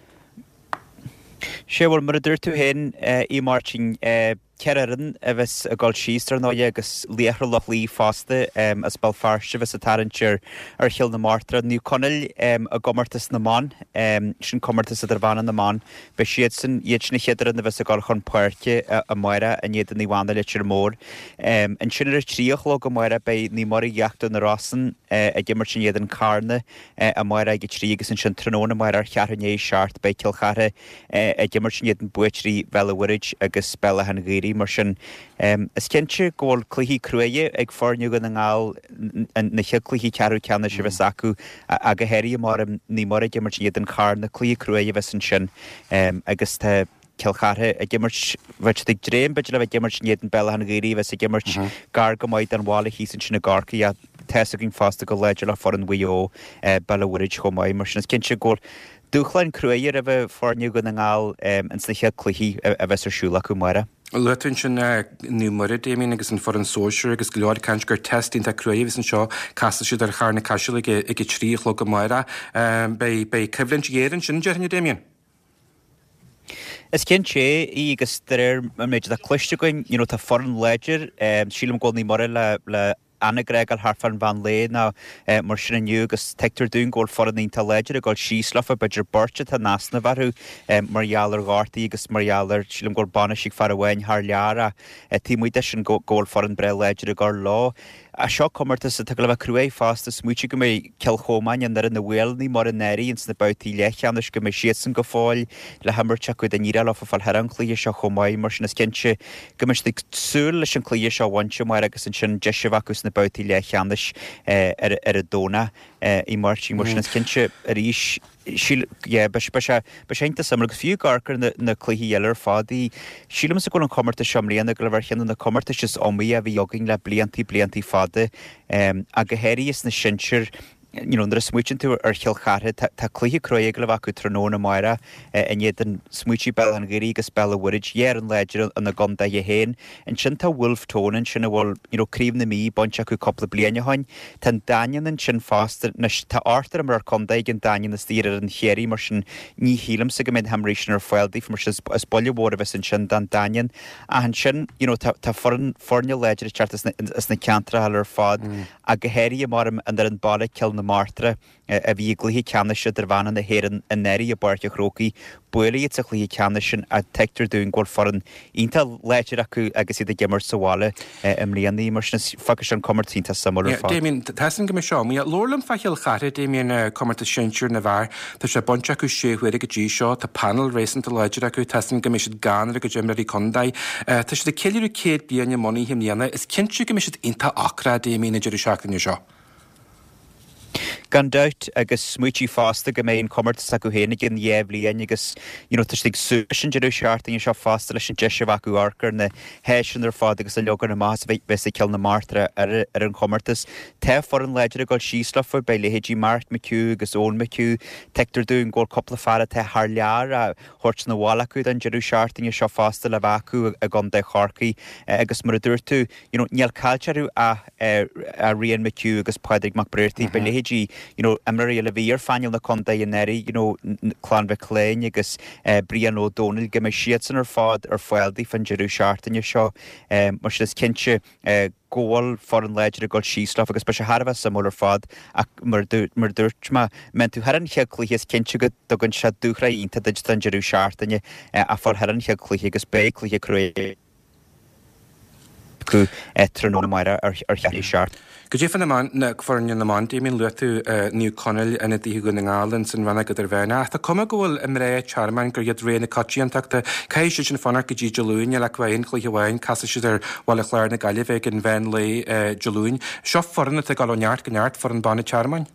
Sé bhfuil mar a dúir tú hen í Martin Cearan a bheits a gáil síostar ná agus léachar loch lí fásta as bal farste bheits a tarantir ar chill na Martra. Nú conil a gomartas na man, sin comartas a darhana na man, be siad san iad na chéadar na bheits a gáil chun puirce a muire a iad ní bhana leitir mór. An sin ar tríoch lo go muire be ní mar gheachta na Rossan a gimmar sin iad an carne a muire ag trí agus an sin tróna muire ar chearné seart be cilchare a gimmar sin iad an buitrí bhealahhuiid agus bella han géirí mar sin. Is cinnte ggóil cluichí cruaige ag forniú gan na ngáil na che cluichí cearú ceanna se bheits acu a go héirí mar ní mar ag gimmar sin iad an car na cluichí cruaige bheits an sin agus tá cilchathe a gimmart bheit ag dréim beit le bheith gimmart sin iad an bella han géirí bheits a gimmart gar go maid an bhála hí san sin na garcaí a teasa gin fásta go leidir le for an bhuió bellahhuiid chomáid mar sin is cinnte ggóil dúchlein cruaige a bheith forniú gan na ngáil an sna cluichí a bheits ar siúla acu muire. Lutin sin ní murid Damien agus an for an sóisiir agus go leir cant gur testín tá cruaimh san seo casa siú ar charna caiisiúla ag tríoch le go muire bei cyflinn géann sin dearna Damien. Is cin sé í agus tar méid a cluiste goin tá foran leidir sílam ggóil ní mar le Anna Gregal Harfan van Lé na mar sin aniu agus teictar dún ggóil foran ínta leidir a gáil síslafa beidir borte tá nasna bharú margheallar gátaí agus margheallar sílam ggóil banna sig far ahhain thar leara tímuide sin ggóil foran bre leidir a gáil lá. A seo comartas a tu le bheith cruaí fásta smúte go mé ceilchómain an ar an na bhfuilní mar an éirí ins na bautí lechanis go mé siad san go fáil le hamarte chu a níra le fáil her an clíe seo chomáid mar sin na cinse go meis súil leis an clíe seo bhainte mar agus an sin deisihachus na bautí lechanis ar a dóna í martí mar sin na cinse a ríis be sénta samar go fiú garcar na cluichí eile fádaí sílam sa go an comarta seomlíanana go le bhar cheanna na comarta is omí a bhí jogging le bliantí bliantí fada a go héirí is na sinseir Nar a smúin tú ar cheilchathe tá cluiche cruaige le bhacu tróna maire in iad an smútí bell an géirí agus bellahhuiid dhéar an leidir an na gomda a héin an sin tá bhfuilh tónan sin bhfuil críomh na mí bonte acu coppla bliana hain tá dainean an sin fástar tá átar mar comda ag an dainean na stíar an chéirí mar sin ní hílam sa go mid hamrééis ar foiildaí mar sin spoilehór bheits an sin dan dainean a an sin tá forne leidir teart is na ceantra ar fád a go héirí mar an ar an bailla ceil na Martra a bhí gluthaí ceannaise ar bhana na héan a neirí a barce chrócaí bualaí a gluthaí ceannaise a teictar dún ggóil foran ínta leitir acu agus iad a gimmar sahála am líanaí mar facas an commartínta samúlar fá. Déimín tesan go me seo, mí lólam feiceil chaire déimíon commarta sinseúr na bhar, tá sé bonte acu séhuiir go dí seo tá panel rééisanta leidir acu tesan go mis ganar go Jimmarí condaid. Tá sé de ceirú céad bíana moní himníana is cinú go mis ínta acra déimína deidir seachtainne seo. Gan doubt agus smuotí fásta go mé commarta sa go hénig in dhéhlíon agus tuistigh suúsin deú seaarting seo fásta leis an deisih acu arcar na héisian ar fád agus a legan na más bheith bes ceil na Martra ar an commartas. Te for an leidir a gáil síslafa be lehéidí Mart McCú agus ón McCú teictar dún ggóil coppla fara te th lear a thuirt na bhála acu an deú seaarting seo fásta le bhacu a gan de charcaí agus mar a dúirtú níl cáiltearú a rion McCú agus Padraig Mac Brearty be lehéidí you know, Emery le bhíar fanil na conda in neri, you know, Clan Becléin agus uh, Brian O'Donnell go me siadsan ar fád ar foiildaí fan Jeru seaartainne seo um, mar is cinse uh, góil for an leidir a gáil síslaf agus be se Harbh samúl ar fád ach mar dúirt ma men tú heran cheaclaí is cinse go dogann se dúchra ínta deid an Jeru seaartainne uh, a for heran cheaclaí agus béclaí cré chu etranóna maira ar chearí seart. Go dé fan amán na forne na man déimín luú níú conil ina dtí go na ngálan san bhena go ar bhena. Tá cuma ghfuil im ré charman gur iad réna cotííonachta caiisi sin fanar go dtí deúin le bhhain chluí bhhain casa si ar bhla chláir na gaiileh an bhein le deúin. Seo forna a gáneart go neart for an banna charmain.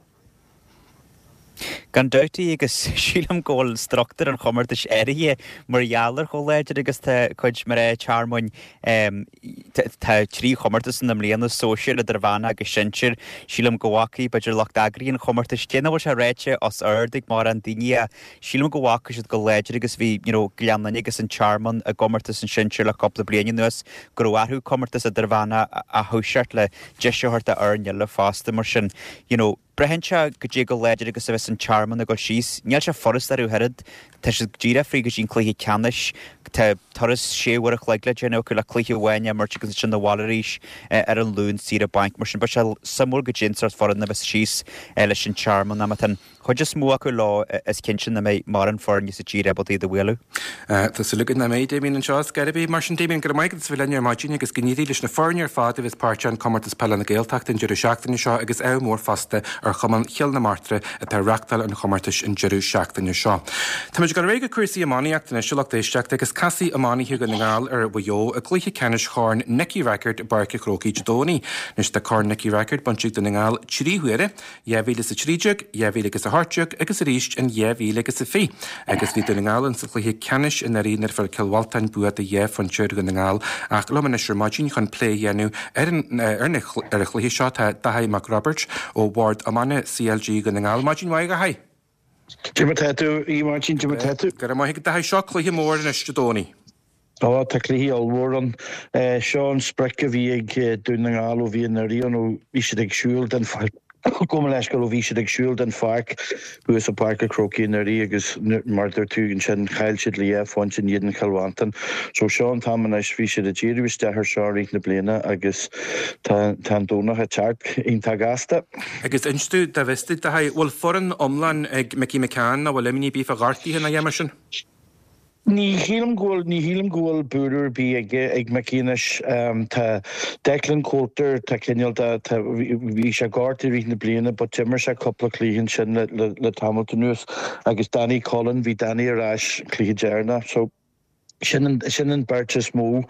Gan doughtaí agus sílam ggóil struchttar an chomartas éirithe margheallar choléidir agus chuid mar é charmain tá trí chomartas na mlíana sóisiir a bhana agus sinseir sílam gohacaí beidir lecht agraí an chomartas cinehil se réite os airdig mar an daine sílam gohacha si go léidir agus bhí gleanna agus an charman a gomartas an sinseir le coppla bliana nuas gohú comartas a bhana a thuseart le deisiharta airne le fásta mar sin Brehense go dé go léidir agus a bheits an charman a go síos, níl se forras arú head, tá se ddíra frí go sin clúthaí ceannis, tá toras séhhar a chleigla déanú go le clúthaí bhhaine mar go sin na bhálaríis ar an lún sír a bank mar sin ba se samúr go ginnsart for na bheits síos leis sin charman na tan chuide smú acu lá is cin sin na mé mar an forní sa ddíra botí do bhhuiú. Tá sa lugad na méid déimín an seás garibí mar sin déimín gur maigad sa bhfuil martíine agus gníí leis na fornear fád a bheits páirte an commartas pell na ggéalteach den Jeru seachtainne seo agus é mór fasta ar chuman chial na Martra a tá reachtal an chomartas in Jeru seachtainne seo. Tá go réige cuasaí amáíachtainna siúlacht éisteach agus casí amáíthe go ngáil ar bhjó a gluthaí ceannis cháin Nicky Record barca chrócaí Dóní. Nus de cá Nicky Record bantíigh den ngáil tríhuiire, dhéhhíle sa trídeag, dhéhhíle agus a harteag agus a ríist an dhéhhíle agus a fí. Agus bhí den ngáil an sa gluthaí ceannis in arínar fel ceilhhailtain buad a dhé fan teir go ngáil ach lomana semáidín chun plé dhéanú ar a gluthaí seo Dathí Mac Roberts ó Ward Amana C L G go ngáil máidín mhaige hai. Jimmy Tattoo, í Martin Jimmy Tattoo. Gar mai go dathí seo chluí mór in Dóní. Á tá cluí allhór an Seán Sprecha bhí ag dún na ngáil ó bhí na rion ó bhí siad ag siúil den fáil. Go leis go bhí siad ag siúil den fáic buas a parca crocaí na rí agus mar dúir tú an sin chail siad le fáin sin iad an chailhhaantain. So Seán táman éis bhí siad a ddíirí is dethir seáí na bliana agus tá dónach a teart ionta gasta. Agus instú de bhistí de bhfuil foran omlan ag Mickey McCann a bhfuil limní bí a ghartaí na dhéimar sin? Ní hílam ghfuil ní hílam ghfuil búidir bí ag ag Macínis tá Declan Coulter tá cinneal bhí sé gáirtaí rí na bliana, ba timar sé coppla clíhann sin le Hamilton nuas agus Danny Cullen bhí Danny arás clí dearna, so sin an berte smó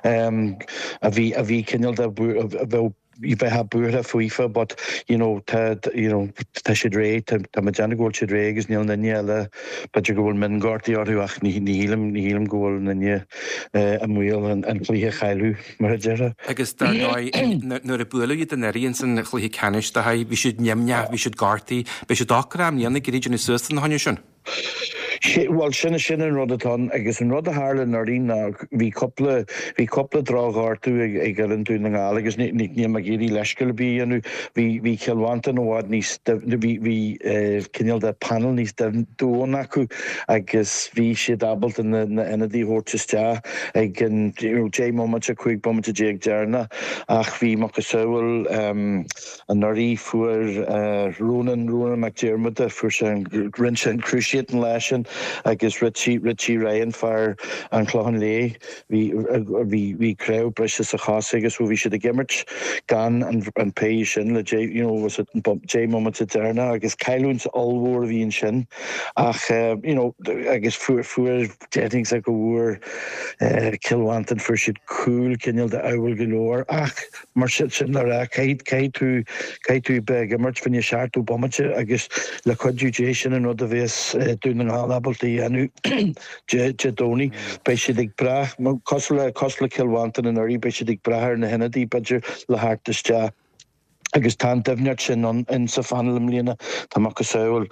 a bhí a bhí cinneal bheith you may have Burha Fuifa, but you know, Ted, you know, Tashidre, Tamajana Gold Chidre is Nil Naniela, but you go on Mengorti or Ruach Nihilum, Nihilum Gold Nanya, a wheel and Clear Hailu, Marajera. I guess that no Rebulu, the Nerians and Clear Canish, the high, we should Nyamnya, we should Garti, we should Okram, Yannick region is Sustan Honushan. Well sinna sin an rudatán agus an rud a hála narí ná hí coppla hí coppla drágáirtú ag an tú na ngála agus ní ní a géirí leiscail bí anú hí hí ceilhhaanta nó bhád níos hí cinneal de panel níos dúin acu agus hí siad abalt in na inadí hórtiste ag an J moment a chuig moment a déag dearna ach bhí mac a saoil an narí fuair Ronan Ronan McDermott a fuair sin rin sin cruisiad an leisin agus Richie Richie Ryan far an clohan lé hí hí hí creu breise a chas agus bhí siad a gimmert gan an an pe sin le J you know was it J moment a derna agus cailúns allhór hín sin ach you know agus fuair fuair jetings a go bhúr kilwantan fuair siad cool cinneal de áhfuil golóir ach mar si sin le caiid caiid tú caiid tú be gimmert fan je seaartú bommate agus le chuidú sin an rud a bhés dún an hálabaltaí anu jedóní bei siad ag brach cos le cos le kilwantan an orí bei siad ag brethir na hennadí beidir le háartiste agus tá defneart sin an in sa fanlam líana tá go saoil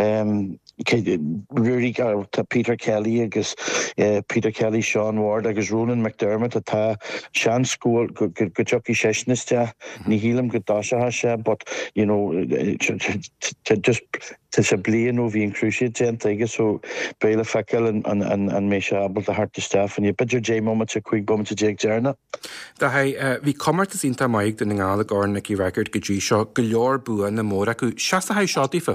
Rudy tá Peter Kelly agus uh, Peter Kelly, Sean Ward agus Ronan McDermott atá sean scóil go jockey sessioniste ní hílam go dáise se but you know just te se blian ó hí an cruisiid gent aige so béle fekel an an an an mé se abal a hart staff an je bidr J moment a quick moment a Jake Jarna. Da hai hí comart is inta maig den ngála garna í record go dí seo go leor bua na mór acu seasta hai seátífa.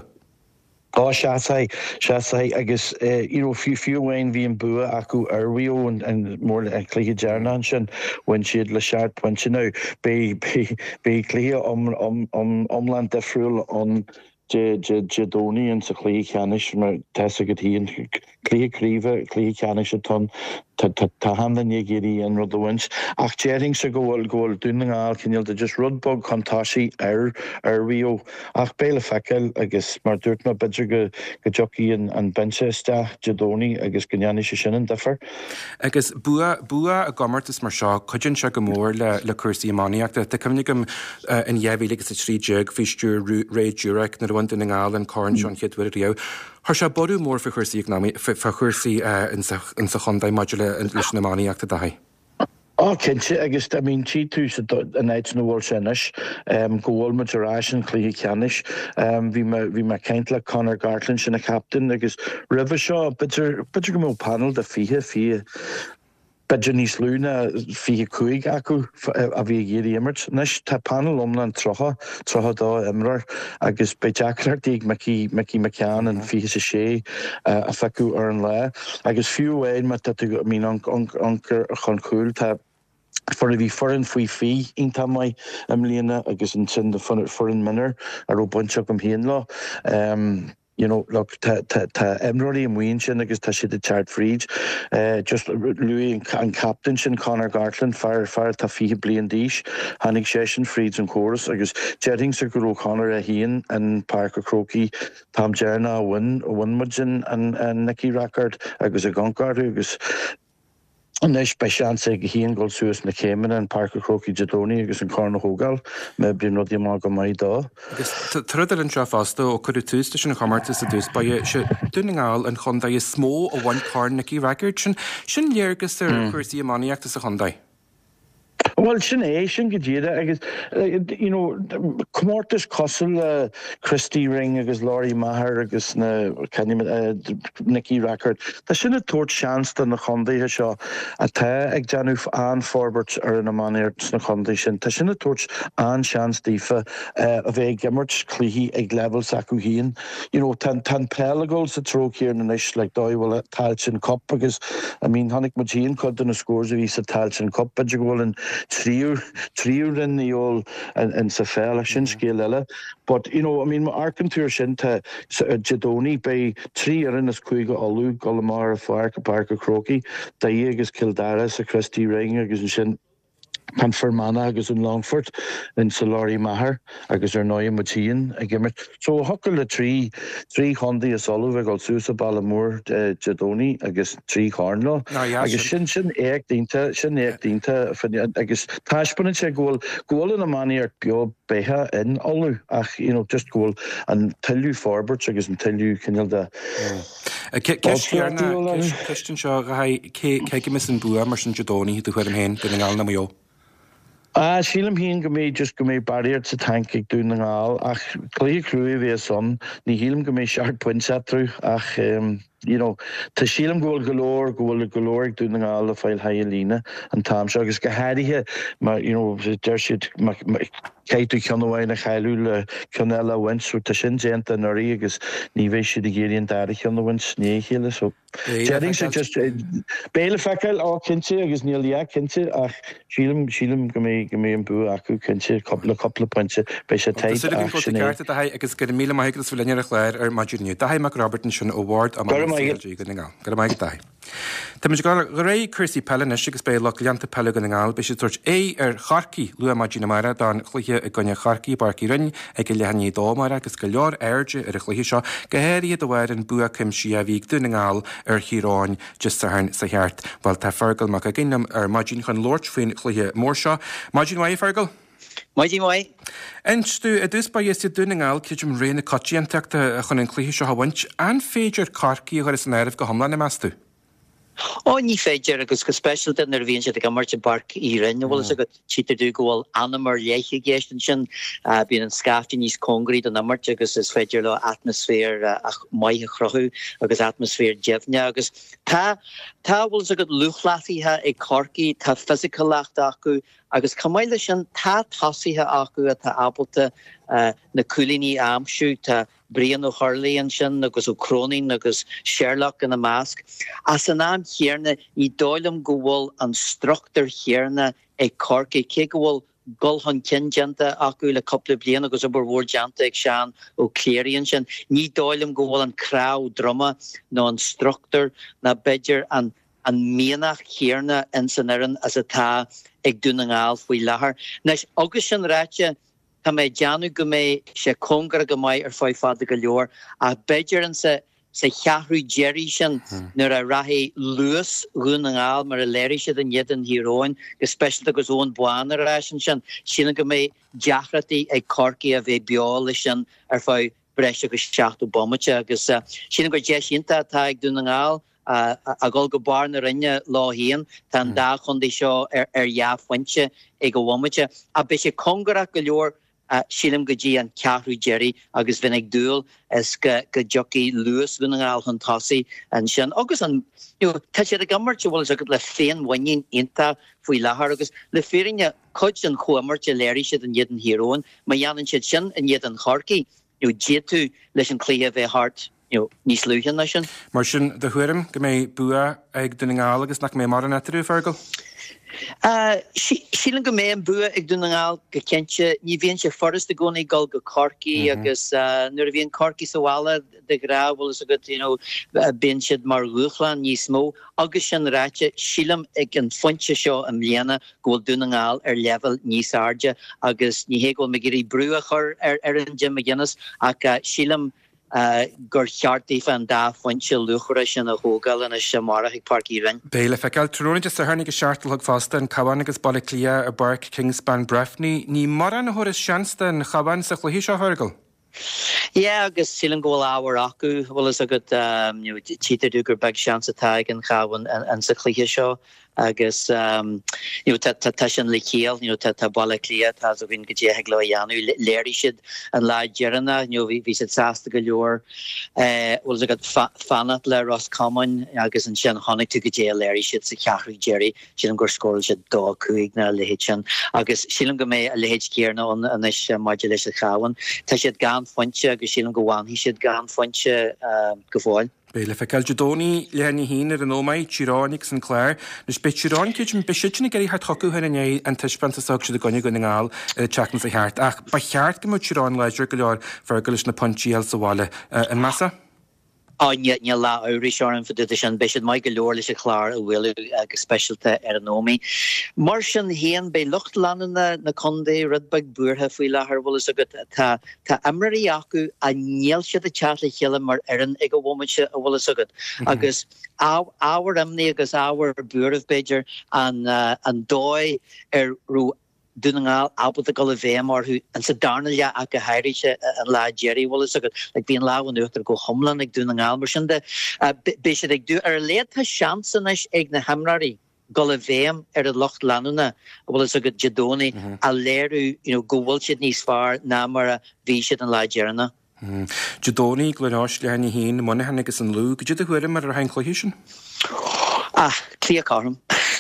Á seaasai seaasai agus you know fiú fiúhain hí an bua acu arhuiú an an mór an clíthe dearna sin when siad le seart pointse nau bé bé bé clíthe om om om omland defriúil an je je jedóní an sa clí cheannis mar te go híon clí críomh clí cheannis a ton tá handan é géirí an rud ahhaint ach déing sa ggóil ggóil dúnaáil cinneal de just rudbog chutáí ar arhuiú ach béle feicil agus mar dúirt na bidre go go jockey an an benchiste jedóní agus gneanne se sin an difer. Agus bua bua a gomart is mar seo chuann se go mór le le cuasaí amíachta de cumnigam in dhéhí agus a trí jeug fiú réúraic na bhaint in ngáil an cáin seán cheadhfuir riú. Har se bodú mór fa chuirsaí fa chuirsaí in sa chundaid module in leis na amíachta dahai. Á cinse agus I mean tí tú an éit na bhil sinnis gohfuil matarráis an clí ceannis bhí bhí me ceint le Conor Gartland sin na captain agus rih seo bitir bitir go mó panel de fihe fi Beidir níos lúna fiche cuaig acu a bhí géirí immert. Nis tá panel omlan trocha trocha dá imrar agus bei deachart ag Mickey Mickey McCann an fiche sa sé a fecu ar an le agus fiú éin me mí anchar chun cool tá for a bhí foran faoi fí ionta mai am líana agus an sin de foran minar ar ó buintseach am híon lá. You know, look, ta ta ta Emrory and Ween sin agus ta si de Chart Freed, uh, just Louis and, and Captain sin Conor Gartland fire fire ta fi blian dish, Hannig Session Freeds and Chorus agus Jetting Sir O'Connor a Hean and Parker Croaky, Tom Jerna win one Mudgeon and and Nicky Rackard agus a Gonkard agus Nes bei seansa go híon gáil suas na Céimeanna an Parker Croaky Jedóní agus an Carna Hógáil me bríon rudí má go maiid dá. Agus trudar an seo fásta ó chuir tústa sin na chamartas a dús ba se dúnaáil an chundaid is smó ó bhain Carnegie Record sin sin léargus ar chuirsaí amíachta a chundaid. Well, sin é sin go ddíada agus you know comórtas cosúil uh, Christy Ring agus Laurie Maher agus na uh, Nicky Rackard. Tá sinna tuairt seansta na chundaithe seo a tá ag deanúh an forbert ar an amanirt na chundaithe sin. Tá sinna tuairt an seanstífa uh, a bheith gimmert clúthaí ag level acu híon. You know, tan tan pelagol sa trócéir na isis le dóibhfuil Tailteann Cup agus I mean tháinig mo díon chud na scores a bhí sa Tailteann Cup beidir go bhfuil an tríú tríú in the all and and sa fell sin scale ella but you know I mean my arcantur sin ta Jedóní bei trí ar in as cuiga olú Golamar Fark Parker Croaky da agus Kildare sa Christy Ring agus sin Pan Fermanagh agus in Longford in Solari Maher agus ar Noia Matían a gimmert. So hokel le trí trí hondi a solo ve gal Susa Ballamoor Jadoni agus trí Harnlo agus sin sin eag dínta sin eag dínta agus taispun sé gól gól in a mani ar bio beha in allu ach you know just gól an tillu forbert agus an tillu cynnal da. Christian Shaw ke mis an bua mar sin Jadoni du chuir am hen den ngal na mo. Ah, sílam hín go mé just go mé barrier sa tank ag dún na ngáil ach clí cruúi bhé son ní hílam go mé seart puinse trú ach um, you know, tá sílam ghil golóir ghil golóir ag dún na ngáil a fáil haí lína an tam se agus go háirithe mar you know, der siad céitú ceanhhain na chailú le ceanella winsú tá sin déanta norí agus ní bhéh siad i géiríon dar ceanhhain sné chéile so Jering sé just béle fecail á cinnte agus níl lea cinnte ach sílam sílam go mé go mé an bú acu cinnte coppla coppla pointse bei sé taid agus go míle maigus bfu leine chléir ar Madúniu. Dahé Mac Robertson sin award a Tá Tá go ré Chrissy Pellin agus bé le leanta pelle go ngáil be sé tuairt é ar charcií lu Madúna mara don chluiche a gonne charcií barcí rinn ag go lehanní dómara agus go leor airde ar a chluiche seo gohéirí do bhhair an bua cim si a bhíh duna ngáil ar chiráin just sa hain sa cheart. Bal tá fergal mac a ginnam ar Madúna chun Lord faoin chluiche mór seo. Madúna mai fergal? Maidí mai. Einstú a dús ba dhéiste duna ngáil ciúm réna cotíanteachta chun an chluiche seo hahaint an féidir carcií chuir san airh go hamla na meastú. Ó ní féidir agus go specialta nar bhíonn siad go marte barc írin, bhfuil a go títar dú gohfuil anamar léiche géistan sin bíon an scafte níos congrid an amarte agus is féidir le atmosfér ach maithe chrothú agus atmosfér deimhne agus tá tá bhfuil a go luchlathíthe ag carcií tá physicalacht acu agus cumile sin tá tasíthe acu a tá abalta na coolíní amsú tá Brian ó Harlaíonn sin agus ó Cronin agus Sherlock in a Mask. As an am chéarna ní dóilm go bhfuil an struchtúr chéarna ag carcaí cé go bhfuil golhan cinjanta acu le coppla blian agus obair mhór deanta ag sean ó Cléiríonn sin. Ní dóilm go bhfuil an crowd drama nó an struchtúr na beidir an an mianach chéarna in san aireann as atá ag dúna ngáil faoi láthair. Nes agus sin ráite Tá mé deanú go mé sé congar go maiid ar fáid fada go leor a beidir an sa sa cheathrú Jerry sin nuair a rathé luas gún an ngáil mar a léirí siad an iad an híróin go speisialta agus ón buan ar a sin sin sinna go mé deachratí ag carcaí a bheith beála sin ar fáid breis agus seachtú bommate agus sinna go dé sinnta tá ag dún an ngáil a gol go bar na rinne lá hían tá an dá chundí seo ar ar jaafhainte ag go bhammate a be sé congarach go leor Uh, sílim go dtí an ceathrú Jerry agus bhín ag dúil is go go jockey luas bhín an gáil chun tosaí an sin agus an you know, tá sé a gammarte bhfuil agad le féin bhain inta faoi láthair agus le férinne chuid an chuamarte léirí siad an iad an híróin má dhéanann siad sin an iad an charcaí you know, détú leis an clí a bheith hart you know, níos luúthan na sin. Mar sin de thuirim go mé bua ag duna ngáil agus nach mé mar an etarú fergal? Uh, sílan go mé an bua ag dún ngáil go cinnte ní bhíonn sé forras a gcónaí gal go carcaí agus nuair a bhíonn carcaí sa bhála de gra bhfuil is a go you know, bíonn siad mar luachlan níos mó agus sin ráite sílam ag an fointe seo an mbliana go bhfuil dún ngáil ar level níos airde agus ní hé go me gurí brú a chur ar ar an Jim McGuinness ach sílam Uh, gur cheartí fan dá foiinte luchra sin a hógal in a semarach ag parcí rin. Béle fecail trúinte sa hernig a seartal ag fásta an cabhain agus bailla clia a barc Kingspan Brefni ní mar an thuras seansta an cabhain sa chluhí seo thuirgal? Yeah, agus sílan ggóil áhar acu bhfuil is a go títar dúgur bag seansa taig an cabhain an sa chluhí seo agus um, you know, tá sin le chéal you know, tá bailla clia tá a bhín go dtí heag le dhéanú léirí siad an lá dearanna you know, bhí siad sásta go leor bhfuil a go fanat le Roscommon agus an sin tháinig tú go dtí léirí siad sa ceathrú Jerry sin an gur scóil siad dá cuaig na lehéid sin agus sílan go mé a lehéid céarna an is maidir leis a chahain tá siad gan fointe agus sílan go bháin hí siad gan fointe go bháil. Béle fecail Jadoni lehanní hín ar an ómaid Tíránig san Clair nus be Tíráin ciúm beisiitna geirí hat thocu hena né an tuisbanta sag siad a gonne go ngáil teachna sa cheart ach ba cheart go mú Tíráin leidir go leor fergal leis na pontíal sa bháile an massa? Anya ní lá áirí seán fa de sin be mai go leor leis a chlár a bhfuil agus specialte ar an nóí. Mar sin héan bei lucht landna na condé rudbeg buúrthe faoi lethir bhil is agad tá tá amraí acu a níl siad a chatla chéile mar aran ag go bhhaimiise a bhil is agad. Agus áhar amní agus áhar buúrh Beiidir an an dóid ar rú Dunangal albert go bhéh mar an sa darnaile a go heirise an lá Jerry bhil is agad le bíon láhan nuachtar go thomlan ag dúnangal mar sin de bé sé ag dú ar léthe seansanis ag na hamraí go bhéim ar a locht lanúna a bhfuil is agad jedóní a léirú go bhfuil siad níos fearr ná mar a bhí siad an lá Jerryna. Jedóní glunáis lehanna hín muna hena agus an lú, go dtí a chuir mar ar hain chluhísin? Ah, clí a carm.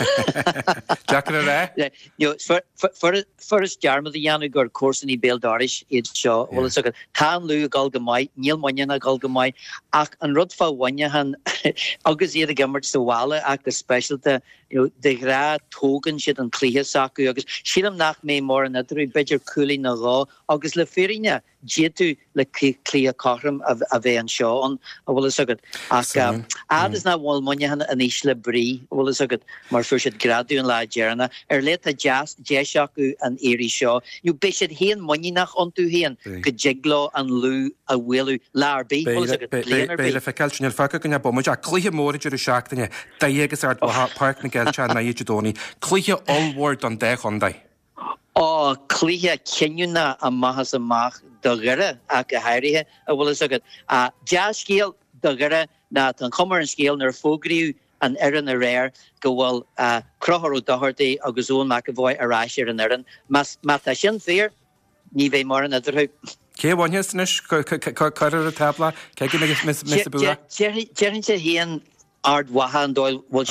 Jack a ré? Jo, for is jarma the Janu gur Corsaní Béldarish iad seo, well is agad tá lú gal go mai, níl moinena gal go mai, ach an rud fá waine han agus iad a gimmert sa wala ach go specialte, you know, de gra tógan siad an clíthe sacu agus sílam nach mé mór an adrú beidir cúlí na rá agus le férinne jietú le clí a carm a bheith an seo an a bhfuil is agad ach ad is na bhil moine han an is le brí bhfuil is agad mar fu siad gradú an lá Jerryna ar le a jazz jeisiacu an éiri seo you be siad héan moine nach an tú héan go jigló an lú a bhfuilú lárbí bhfuil is agad Béile fe ceiltsin ar faca gonne bomuid a clíthe móridir a seachtainine daégus art park na geilteán na Jedóní clíthe allhór don de chundai. Ó clíthe cinúna a maithas amach do gire ach a heirithe a bhfuil is agad a jazz scéal do gire na an chumar an scéal nar fógriú an eran a réir go bhfuil crotharú dohartaí agus ón mac a bhhaid aráisiir an eran mas mata sin fér ní bhéh mar an idirthú. Cé bhaine sanis chuir a tabla ce gin agus mis mis búla? Jerin sé hían ard waha an dóil bhil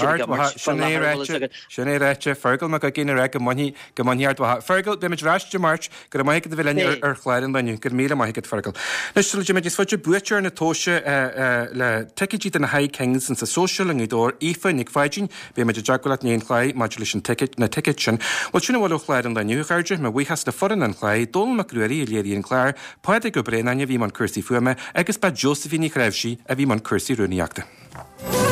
sin é réite fergal me go gine ra go mí go míart waha. Fergal be ráiste mát gur mai go bhfuil ar chláir an leniu gur míle mai go fergal. Nus me is fuidir buir na tóise le teití na High Kings an sa social an dó ifa nig fáidjin be me jagulat níon chláid modulation ticket na ticket sin. Well sinna bhil chláir an leniu chaide me bhui has na foran an chláid dul me cruirí a léirí an chláir páide go brein aine bhí man cursí fuime agus ba Josephine Chréibhsí a bhí man cursí runúniaachta.